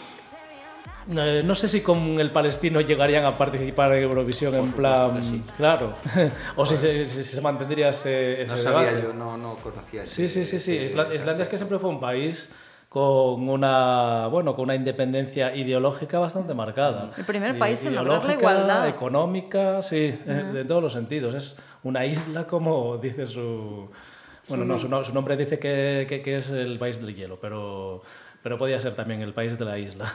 No sé si con el palestino llegarían a participar en Eurovisión en plan... que sí. Claro. O si se mantendría ese No debate. sabía yo, no conocía Sí. ese- Islandia es que siempre fue un país con una independencia ideológica bastante marcada. El primer país en lograr la Ideológica, igualdad. económica, sí, de todos los sentidos. Es una isla, como dice su... Bueno, no, su nombre dice que es el país del hielo, pero podía ser también el país de la isla.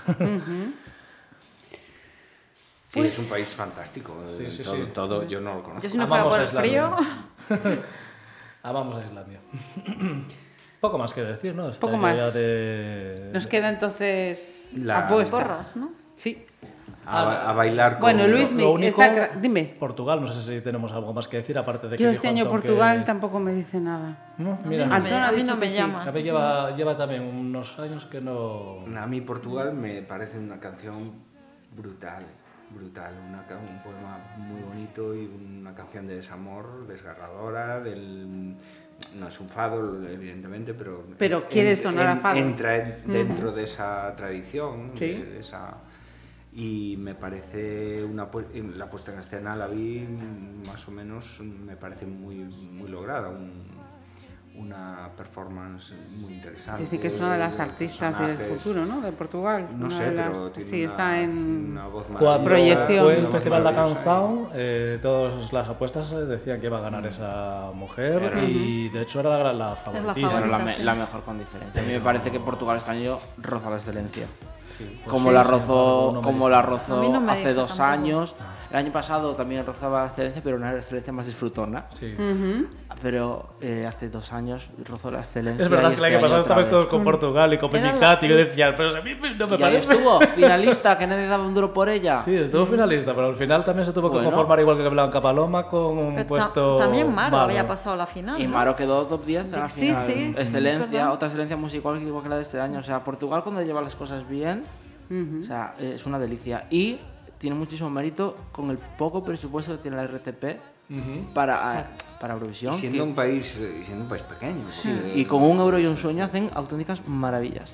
Sí, es un país fantástico. sí, todo, sí. todo, yo no lo conozco. Yo si no fuera Amamos por a el frío... Islandia. Amamos a Islandia. Poco más que decir, ¿no? Esta Poco idea más. de... Nos queda entonces La- apuesta. Porras, ¿no? Sí. A bailar con... Bueno, Luis, Lo único, dime. Portugal, no sé si tenemos algo más que decir, aparte de que Yo dijo este año Antón Portugal que... tampoco me dice nada. No, mira, A mí no me dicho que llama. a mí lleva también unos años que no... A mí Portugal me parece una canción brutal, brutal, un poema muy bonito y una canción de desamor desgarradora, no es un fado, evidentemente, pero... Quiere sonar a fado. Entra dentro de esa tradición, Sí. de esa... Y me parece la puesta en escena la vi más o menos, me parece muy, muy lograda, una performance muy interesante. Dice que es una de las artistas del personajes. futuro, ¿no? De Portugal. No Una sé, de las... pero tiene sí, está en una voz Cuando maravillosa, proyección. fue el una voz Festival da maravillosa. Canção, todas las apuestas decían que iba a ganar esa mujer y de hecho era la favoritísima. Pero favorita. la mejor con diferencia. A mí me parece que Portugal este año roza la excelencia. Pues Como sí, la sin embargo, rozó, no me como dice. la A rozó mí no me hace dice 2 tampoco. años. El año pasado también rozaba la excelencia, pero una excelencia más disfrutona. Sí. Pero hace 2 años rozó la excelencia. Es verdad y que el este año año pasado otra estabais vez. todos con Portugal y con Era Benicati, que la- decían, pero a mí no me Y ahí parece. estuvo, finalista, que nadie daba un duro por ella. Sí, estuvo finalista, pero al final también se tuvo que Bueno. conformar igual que Blanca Paloma con un Pero puesto también Maro malo. había pasado la final. Y ¿no? Maro quedó top 10 en la Sí, final. sí, es Excelencia, verdad. otra excelencia musical igual que la de este año. O sea, Portugal cuando lleva las cosas bien, o sea, es una delicia. Y tiene muchísimo mérito con el poco presupuesto que tiene la RTP para Eurovisión. Y siendo un país pequeño. porque- Y con 1 euro y un sueño hacen auténticas maravillas.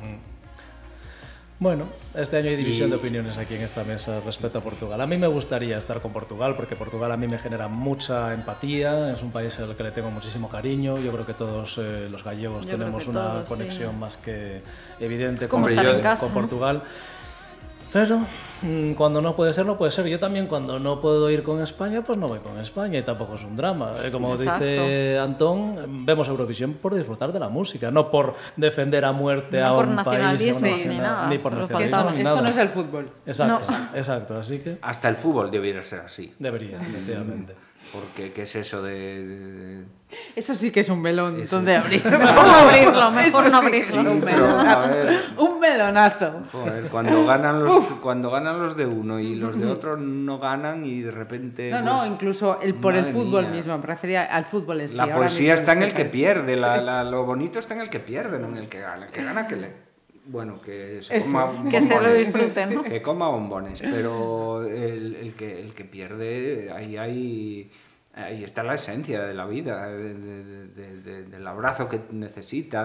Bueno, este año hay división de opiniones aquí en esta mesa respecto a Portugal. A mí me gustaría estar con Portugal porque Portugal a mí me genera mucha empatía, es un país al que le tengo muchísimo cariño. Yo creo que todos los gallegos Yo creo tenemos que una todos, conexión sí. más que evidente como con, estar en con casa, ¿no? Portugal. Pero cuando no puede ser, no puede ser. Yo también cuando no puedo ir con España, pues no voy con España y tampoco es un drama. Como Exacto. dice Antón, vemos Eurovisión por disfrutar de la música, no por defender a muerte No a por un país. nacionalismo a una ni nada, Ni por solo Que nacionalismo, esto, ni esto nada. no es el fútbol. Exacto, exacto. Así que Hasta el fútbol debiera ser así. debería, efectivamente. Porque, ¿qué es eso de- Eso sí que es un melón. Eso. ¿Dónde abrir? Mejor no abrirlo, mejor Eso no sí que es abrirlo. un Pero, a melonazo. ver. Un melonazo. Joder, cuando ganan los de uno y los de otro no ganan y de repente... No, no, pues, incluso por el madre fútbol mía. mismo. Me refería al fútbol en sí. La ahora poesía mismo está en el este que país. pierde, lo bonito está en el que pierde, no en el que gana. El que gana que le... Bueno, que se Eso, coma que se lo bombones, disfruten, ¿no? Que coma bombones, pero el que pierde, ahí está la esencia de la vida, del abrazo que necesita,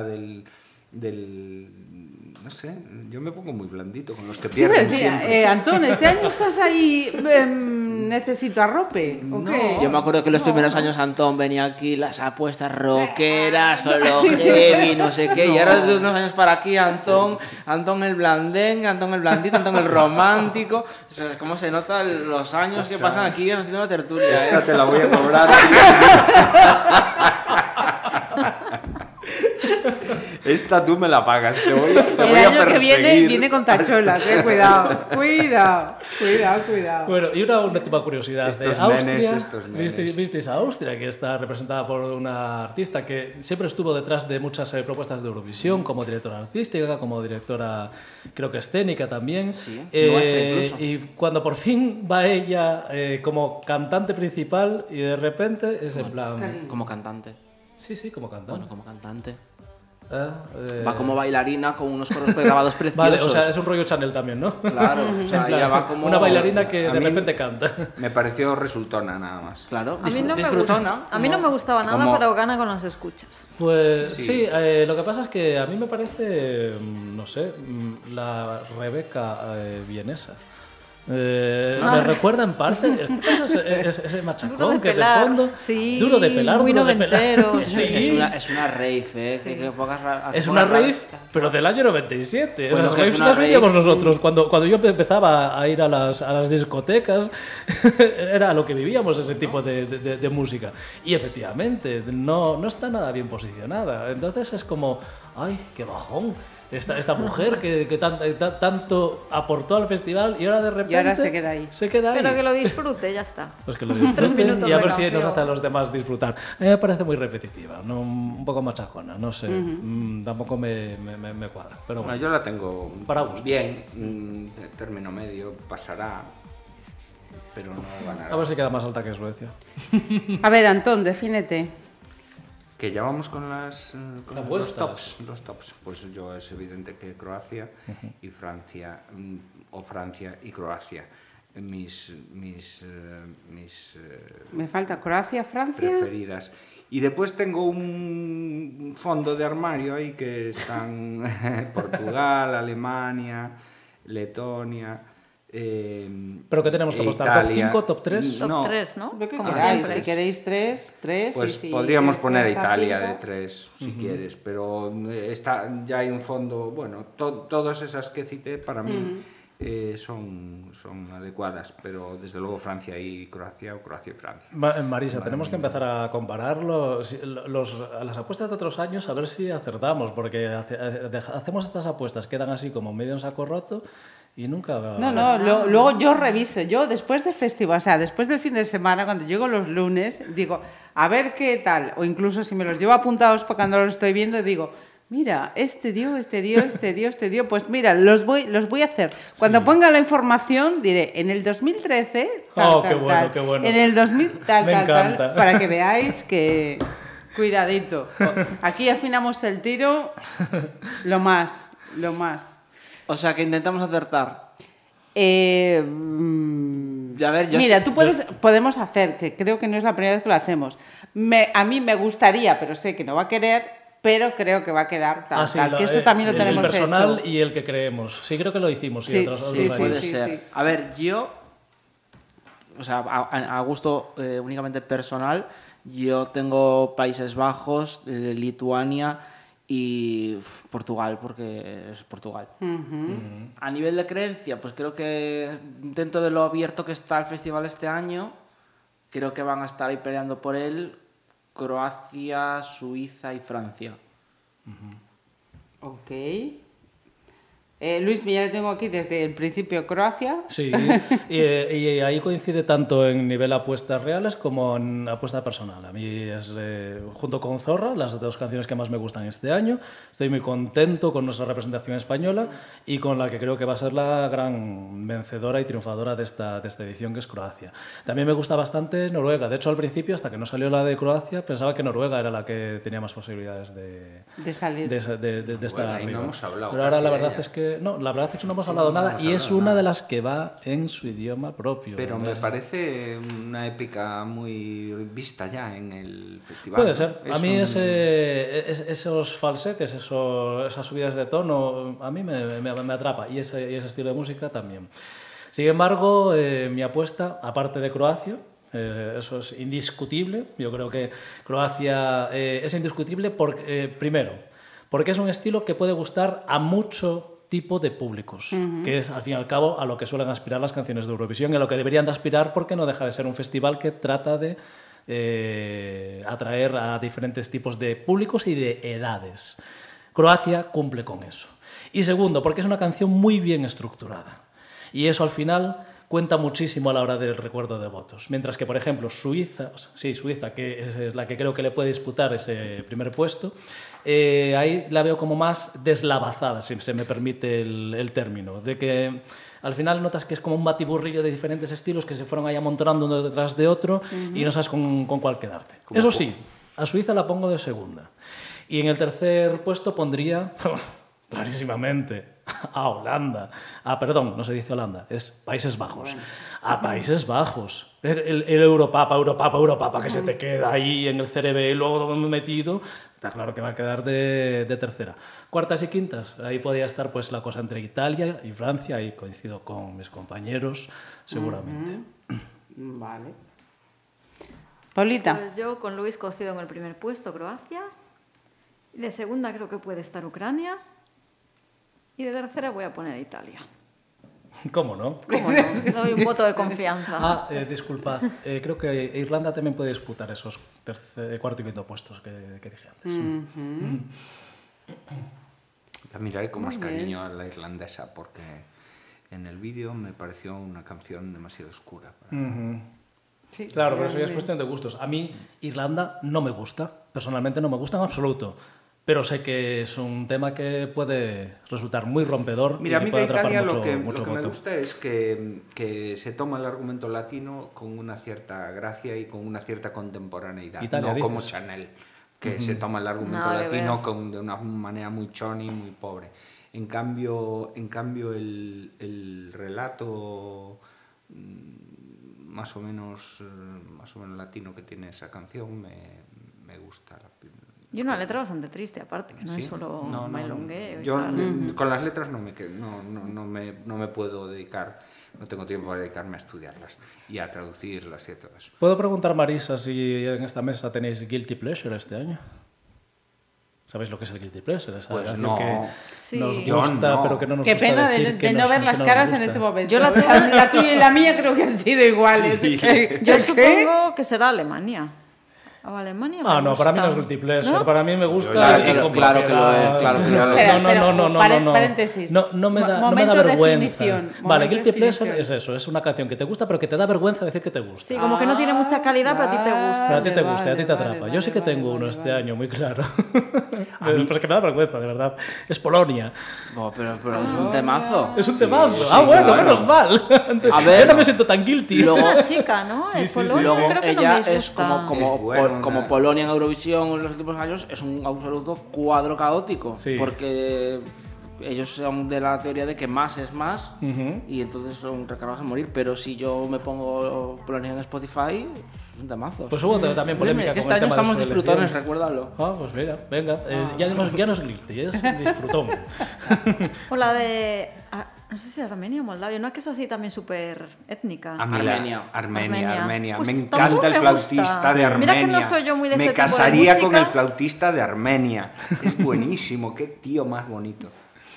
no sé, yo me pongo muy blandito con los que ¿Qué me pierden decía? siempre. Antón, ¿este año estás ahí necesito arrope? ¿O qué? Yo me acuerdo que los primeros años Antón venía aquí, las apuestas rockeras, con lo heavy, no sé qué. Y ahora de unos años para aquí, Antón el blandengue, Antón el blandito, Antón el romántico. O sea, ¿cómo se notan los años que pasan aquí haciendo la tertulia? Esta te la voy a cobrar. Esta tú me la pagas, te voy El a año que perseguir. viene con tacholas, cuidado. Bueno, y una última curiosidad de Estos Austria. nenes, estos nenes. ¿Visteis a Austria, que está representada por una artista que siempre estuvo detrás de muchas propuestas de Eurovisión, como directora artística, como directora, creo que escénica también? Sí, nuestra incluso. Y cuando por fin va ella como cantante principal y de repente es en plan... Como cantante. Sí, como cantante. Bueno, como cantante. Va Va como bailarina con unos coros pregrabados preciosos. Vale, o sea, es un rollo Chanel también, ¿no? Claro, o sea, En plan, ella va como... una bailarina que A de mí- repente canta. Me pareció resultona nada más. Claro, A mí no me disfrutona. gusta. A mí no me gustaba nada, como- pero gana con las escuchas. Pues sí, lo que pasa es que a mí me parece, no sé, la Rebeca vienesa. Me recuerda en parte, ¿escuchas ese machacón Duro de que pelar, de fondo? sí, Duro de pelar, muy duro de pelar. noventero, Sí. Es una rave, ¿eh? Sí. Que pocas Es una rave, pero del año 97. Pues Esas lo que es raves una las rave- vivíamos nosotros. Cuando yo empezaba a ir a las discotecas, era lo que vivíamos, ese tipo de música. Y efectivamente, no está nada bien posicionada. Entonces es como, ¡ay, qué bajón! Esta mujer que tanto aportó al festival y ahora de repente... Y ahora se queda ahí. Se queda ahí. Pero que lo disfrute, ya está. Pues que lo 3 disfruten minutos y a de ver si nos canción. hace a los demás disfrutar. A mí me parece muy repetitiva, ¿no? Un poco machacona, no sé. Tampoco me cuadra. Pero Bueno, bueno. yo la tengo Para gustos. bien, término medio, pasará, pero no ganará. A ver si queda más alta que Suecia. A ver, Antón, defínete. Que ya vamos con los Apuestas. tops. Pues yo es evidente que Croacia y Francia, o Francia y Croacia, mis Me falta Croacia, Francia. preferidas. Y después tengo un fondo de armario ahí que están Portugal, Alemania, Letonia, Pero que tenemos que apostar, Italia. ¿top 5, top 3? Top 3, ¿no? Lo que Como queráis. siempre. Si queréis 3, Pues y si podríamos queréis poner a hasta Italia 5. de 3, si quieres, pero ya hay un fondo, bueno, todas esas que cité para mí son adecuadas, pero desde luego Francia y Croacia, o Croacia y Francia. Marisa, tenemos que empezar a comparar las apuestas de otros años a ver si acertamos, porque hacemos estas apuestas, quedan así como medio en saco roto y nunca... No, luego yo reviso. Yo después del festival, o sea, después del fin de semana, cuando llego los lunes, digo, a ver qué tal. O incluso si me los llevo apuntados para cuando los estoy viendo, digo, mira, este dio. Pues mira, los voy a hacer. Cuando ponga la información, diré, en el 2013, tal. Qué bueno. En el 2000, tal, Me encanta. tal, para que veáis que... Cuidadito. Aquí afinamos el tiro lo más. O sea, que intentamos acertar. Ya ver, Mira, podemos hacer, que creo que no es la primera vez que lo hacemos. A mí me gustaría, pero sé que no va a querer, pero creo que va a quedar tal, que eso también lo tenemos el personal hecho. y el que creemos. Sí, creo que lo hicimos. Sí, otros sí, años. Puede sí, ser. sí. A ver, yo, o sea, a gusto únicamente personal, yo tengo Países Bajos, Lituania y Portugal, porque es Portugal. A nivel de creencia, pues creo que dentro de lo abierto que está el festival este año, creo que van a estar ahí peleando por él Croacia, Suiza y Francia. Ok. Luis, ya le tengo aquí desde el principio Croacia. Sí, y ahí coincide tanto en nivel apuestas reales como en apuesta personal. A mí es, junto con Zorra, las dos canciones que más me gustan este año. Estoy muy contento con nuestra representación española y con la que creo que va a ser la gran vencedora y triunfadora de esta edición, que es Croacia. También me gusta bastante Noruega. De hecho, al principio, hasta que no salió la de Croacia, pensaba que Noruega era la que tenía más posibilidades de salir. de estar Bueno, arriba. no hemos hablado Pero ahora casi la de verdad ella. es que no, la verdad es que no hemos hablado nada y es una de las que va en su idioma propio. Pero me Entonces, parece una épica muy vista ya en el festival. puede ¿no? ser. A mí esos falsetes, esas subidas de tono, a mí me atrapa y ese estilo de música también. Sin embargo, mi apuesta, aparte de Croacia, eso es indiscutible. Yo creo que Croacia es indiscutible primero, porque es un estilo que puede gustar a mucho tipo de públicos, que es al fin y al cabo a lo que suelen aspirar las canciones de Eurovisión y a lo que deberían de aspirar, porque no deja de ser un festival que trata de atraer a diferentes tipos de públicos y de edades. Croacia cumple con eso. Y segundo, porque es una canción muy bien estructurada. Y eso al final cuenta muchísimo a la hora del recuerdo de votos. Mientras que, por ejemplo, Suiza, que es la que creo que le puede disputar ese primer puesto, ahí la veo como más deslavazada, si se me permite el término, de que al final notas que es como un batiburrillo de diferentes estilos que se fueron ahí amontonando uno detrás de otro y no sabes con cuál quedarte. Eso sí, a Suiza la pongo de segunda. Y en el tercer puesto pondría, clarísimamente, a Holanda. Perdón, no se dice Holanda, es Países Bajos. A Países Bajos. El Europapa que se te queda ahí en el cerebelo metido, está claro que va a quedar de tercera. Cuartas y quintas, ahí podría estar pues la cosa entre Italia y Francia, ahí coincido con mis compañeros, seguramente. Vale. Paulita. Pues yo con Luis coincido en el primer puesto, Croacia. Y de segunda creo que puede estar Ucrania. Y de tercera voy a poner Italia. ¿Cómo no? ¿Cómo no? Doy un voto de confianza. Disculpad, creo que Irlanda también puede disputar esos cuarto y quinto puestos que dije antes. La miraré con más cariño a la irlandesa porque en el vídeo me pareció una canción demasiado oscura. Sí, claro, pero eso ya es cuestión de gustos. A mí Irlanda no me gusta, personalmente no me gusta en absoluto. Pero sé que es un tema que puede resultar muy rompedor. Mira, y a mí puede de Italia atrapar lo que mucho me voto. gusta es que se toma el argumento latino con una cierta gracia y con una cierta contemporaneidad. Italia, no como dices. Chanel, que se toma el argumento Nada que latino ver. de una manera muy choni, muy pobre. En cambio el relato más o menos latino que tiene esa canción me gusta. Y una letra bastante triste, aparte, que no Sí. es solo bailongueo y Yo tal. con las letras no me puedo dedicar, no tengo tiempo para dedicarme a estudiarlas y a traducirlas y todo eso. ¿Puedo preguntar, Marisa, si en esta mesa tenéis Guilty Pleasure este año? ¿Sabéis lo que es el Guilty Pleasure? Esa Pues canción no. que Sí. nos Yo gusta, no. pero que no nos Qué gusta pena decir de que no nos- ver que las nos caras gusta. en este momento. Yo la tuve- La tuya y la mía creo que han sido iguales. Sí. Yo supongo que será Alemania. ¿A Alemania? me No, para mí no es gusta. Guilty Pleasure. ¿No? Para mí me gusta. Claro, y como claro que lo queda- es, claro que lo es. Espera, No. paréntesis. No me da Momento vergüenza. definición, Vale, momento Guilty definición. Pleasure es eso, es una canción que te gusta, pero que te da vergüenza decir que te gusta. Sí, como que no tiene mucha calidad, pero a ti te gusta. Pero a ti te Vale, gusta, a ti te vale, atrapa. vale, Yo sí que vale, tengo vale, uno este vale. año, muy claro. Pero es que me da vergüenza, de verdad. Es Polonia. No, pero es un temazo. Es un temazo. sí, Bueno, claro. menos mal. A ver, Yo no me siento tan guilty. Es Luego- una chica, ¿no? El Polonia Luego creo que no ella me es disgusta. como Es buena. como Polonia en Eurovisión en los últimos años, es un absoluto cuadro caótico. Sí. Porque ellos son de la teoría de que más es más Ujú. y entonces son recargados a morir. Pero si yo me pongo Polonia en Spotify, es un temazo. Pues hubo también polémica que con este el año tema de estamos su disfrutones, elección. recuérdalo. Pues mira, venga. Ya no es guilty, es disfrutón. O la de... no sé si Armenia o Moldavia, ¿no? Que es así también súper étnica. A mí Armenia. Pues me tampoco encanta el me flautista gusta. de Armenia. Mira que no soy yo muy de Me ese tipo de casaría con música. el flautista de Armenia. Es buenísimo, qué tío más bonito.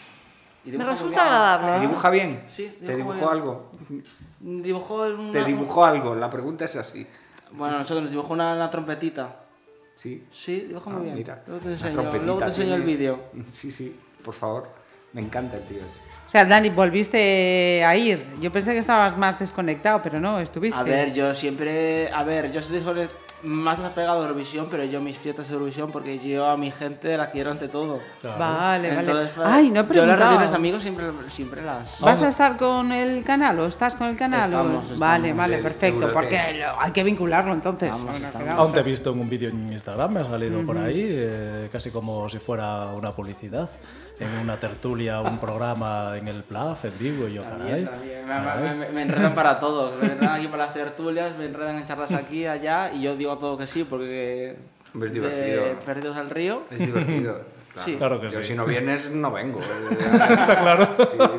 Y Me dibuja resulta muy bien. agradable. ¿Te dibuja bien? Sí, ¿Te dibuja muy dibujó bien. algo? Dibujó una... ¿Te dibujó algo? La pregunta es así. Bueno, nosotros nos dibujó una trompetita. ¿Sí? Sí, dibuja muy bien. Mira, Luego te la enseño, trompetita luego te enseño el tiene- vídeo. Sí, por favor. Me encanta el tío ese. O sea, Dani, volviste a ir. Yo pensé que estabas más desconectado, pero no, estuviste. A ver, yo siempre... A ver, yo soy más desapegado de Eurovisión, pero yo mis fiestas de Eurovisión porque yo a mi gente la quiero ante todo. Vale, Entonces, vale. Ay, no he yo las preguntado. reuniones de amigos siempre las... ¿Vas a estar con el canal o estás con el canal? Estamos. Vale, Del perfecto. Europeo. Porque hay que vincularlo entonces. Aún te he visto en un vídeo en Instagram, me ha salido por ahí, casi como si fuera una publicidad, en una tertulia, un programa en el PLAF, en Vigo, y yo, caray. También. Me enredan para todo. Me enredan aquí para las tertulias, me enredan en charlas aquí, allá, y yo digo todo que sí, porque... Es divertido. Perdidos al río. Es divertido. Claro. Sí. Claro que Yo, sí. si no vienes, no vengo. Está claro.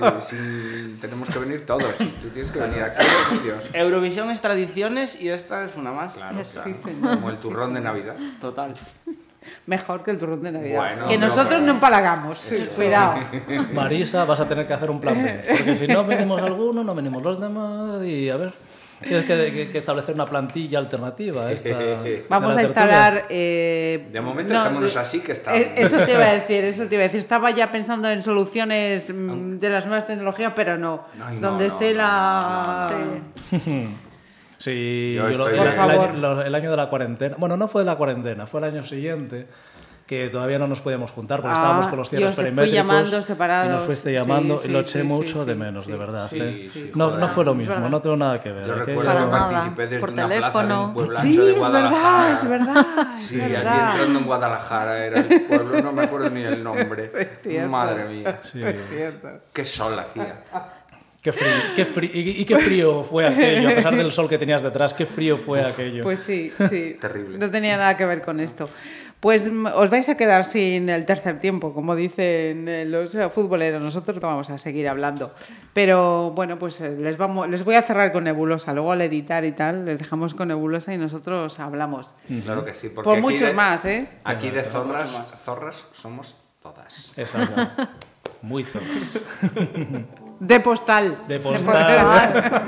Tenemos que venir todos. Tú tienes que venir aquí a los vídeos. Eurovisión es tradiciones y esta es una más. Claro, Sí, claro. señor. Como el turrón de Navidad. Total. Mejor que el turrón de Navidad. Bueno, que pero- nosotros no empalagamos. Cuidado. Marisa, vas a tener que hacer un plan B, porque si no venimos algunos, no venimos los demás, y a ver, tienes que establecer una plantilla alternativa a esta. Vamos de a la tertulia. instalar. De momento dejémonos así que está. Eso te iba a decir, Estaba ya pensando en soluciones de las nuevas tecnologías, pero no. Ay, no, Donde no, esté no, la. Sí. Sí, Yo estoy el, de- el año de la cuarentena, bueno, no fue de la cuarentena, fue el año siguiente, que todavía no nos podíamos juntar porque estábamos con los yo cierres os fui perimétricos. llamando separados. Y nos fuiste llamando, Sí, y lo sí, eché sí, mucho sí, de sí, menos, sí, de verdad. sí, ¿eh? sí, no, joder. no fue lo Es mismo, verdad. no tengo nada que ver. Yo aquello- recuerdo Para que nada. participé desde Por una plaza de teléfono. un pueblo Sí, de es Guadalajara. verdad, es verdad. Sí, es allí verdad. entrando en Guadalajara era el pueblo, no me acuerdo ni el nombre. cierto. Madre mía, Sí. qué sol hacía. Qué frío, y qué frío fue aquello, a pesar del sol que tenías detrás, qué frío fue aquello. Pues sí, sí. Terrible. No tenía nada que ver con esto. Pues os vais a quedar sin el tercer tiempo, como dicen los futboleros. Nosotros vamos a seguir hablando. Pero bueno, pues les voy a cerrar con Nebulosa. Luego al editar y tal, les dejamos con Nebulosa y nosotros hablamos. Claro que sí, porque Por aquí muchos de- más, ¿eh? Aquí de zorras somos todas. Exacto. Muy zorras. De postal. De postal.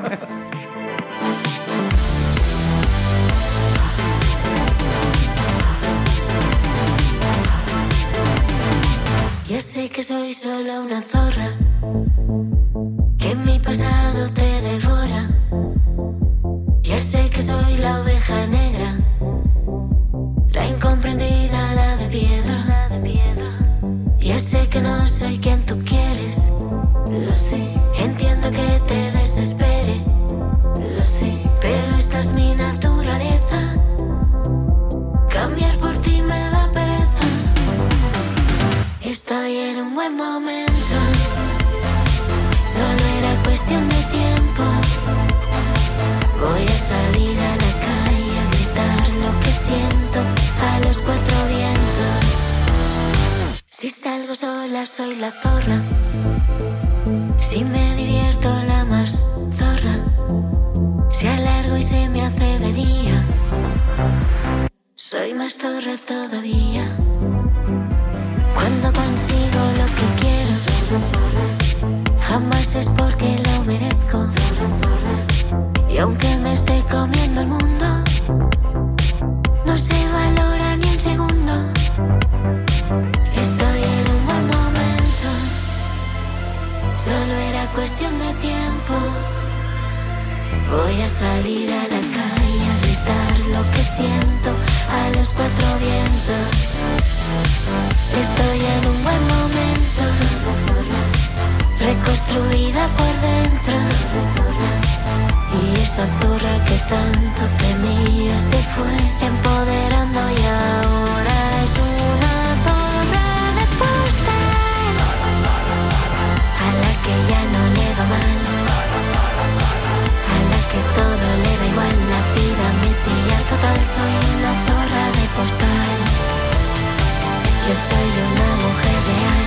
Ya sé que soy solo una zorra, que mi pasado te devora. Ya sé que soy la oveja negra, la incomprendida, la de piedra. Ya sé que no soy quien tú quieres, lo sé. Entiendo que te desespere, lo sé. Pero esta es mi naturaleza, cambiar por ti me da pereza. Estoy en un buen momento, solo era cuestión de tiempo. Voy a salir a la calle a gritar lo que siento a los cuatro vientos. ahora soy la zorra. Si me divierto la más zorra, si alargo y se me hace de día, soy más zorra todavía. Cuando consigo lo que quiero, jamás es porque lo merezco. Y aunque me esté comiendo el mundo, no se valora ni un segundo. Estoy en un buen momento, solo era cuestión de tiempo. Voy a salir a la calle a gritar lo que siento a los cuatro vientos. Estoy en un buen momento, reconstruida por dentro. Y esa zorra que tanto temía se fue empoderando y ahora es una zorra de postal, a la que ya no le va mal, a la que todo le da igual, la vida me sigue a total. Soy una zorra de postal, yo soy una mujer real,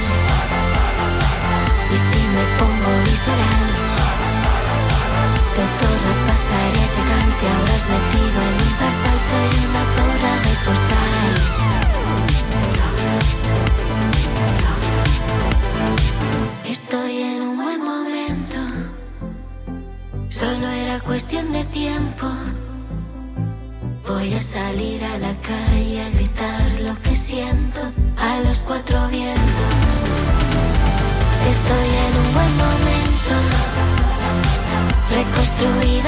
y si me pongo visceral, de zorra pasaré a chacante, ahora os metido en un zarzal. Soy una zorra de postal. Estoy en un buen momento, solo era cuestión de tiempo. Voy a salir a la calle a gritar lo que siento a los cuatro vientos. Estoy en un buen momento, reconstruida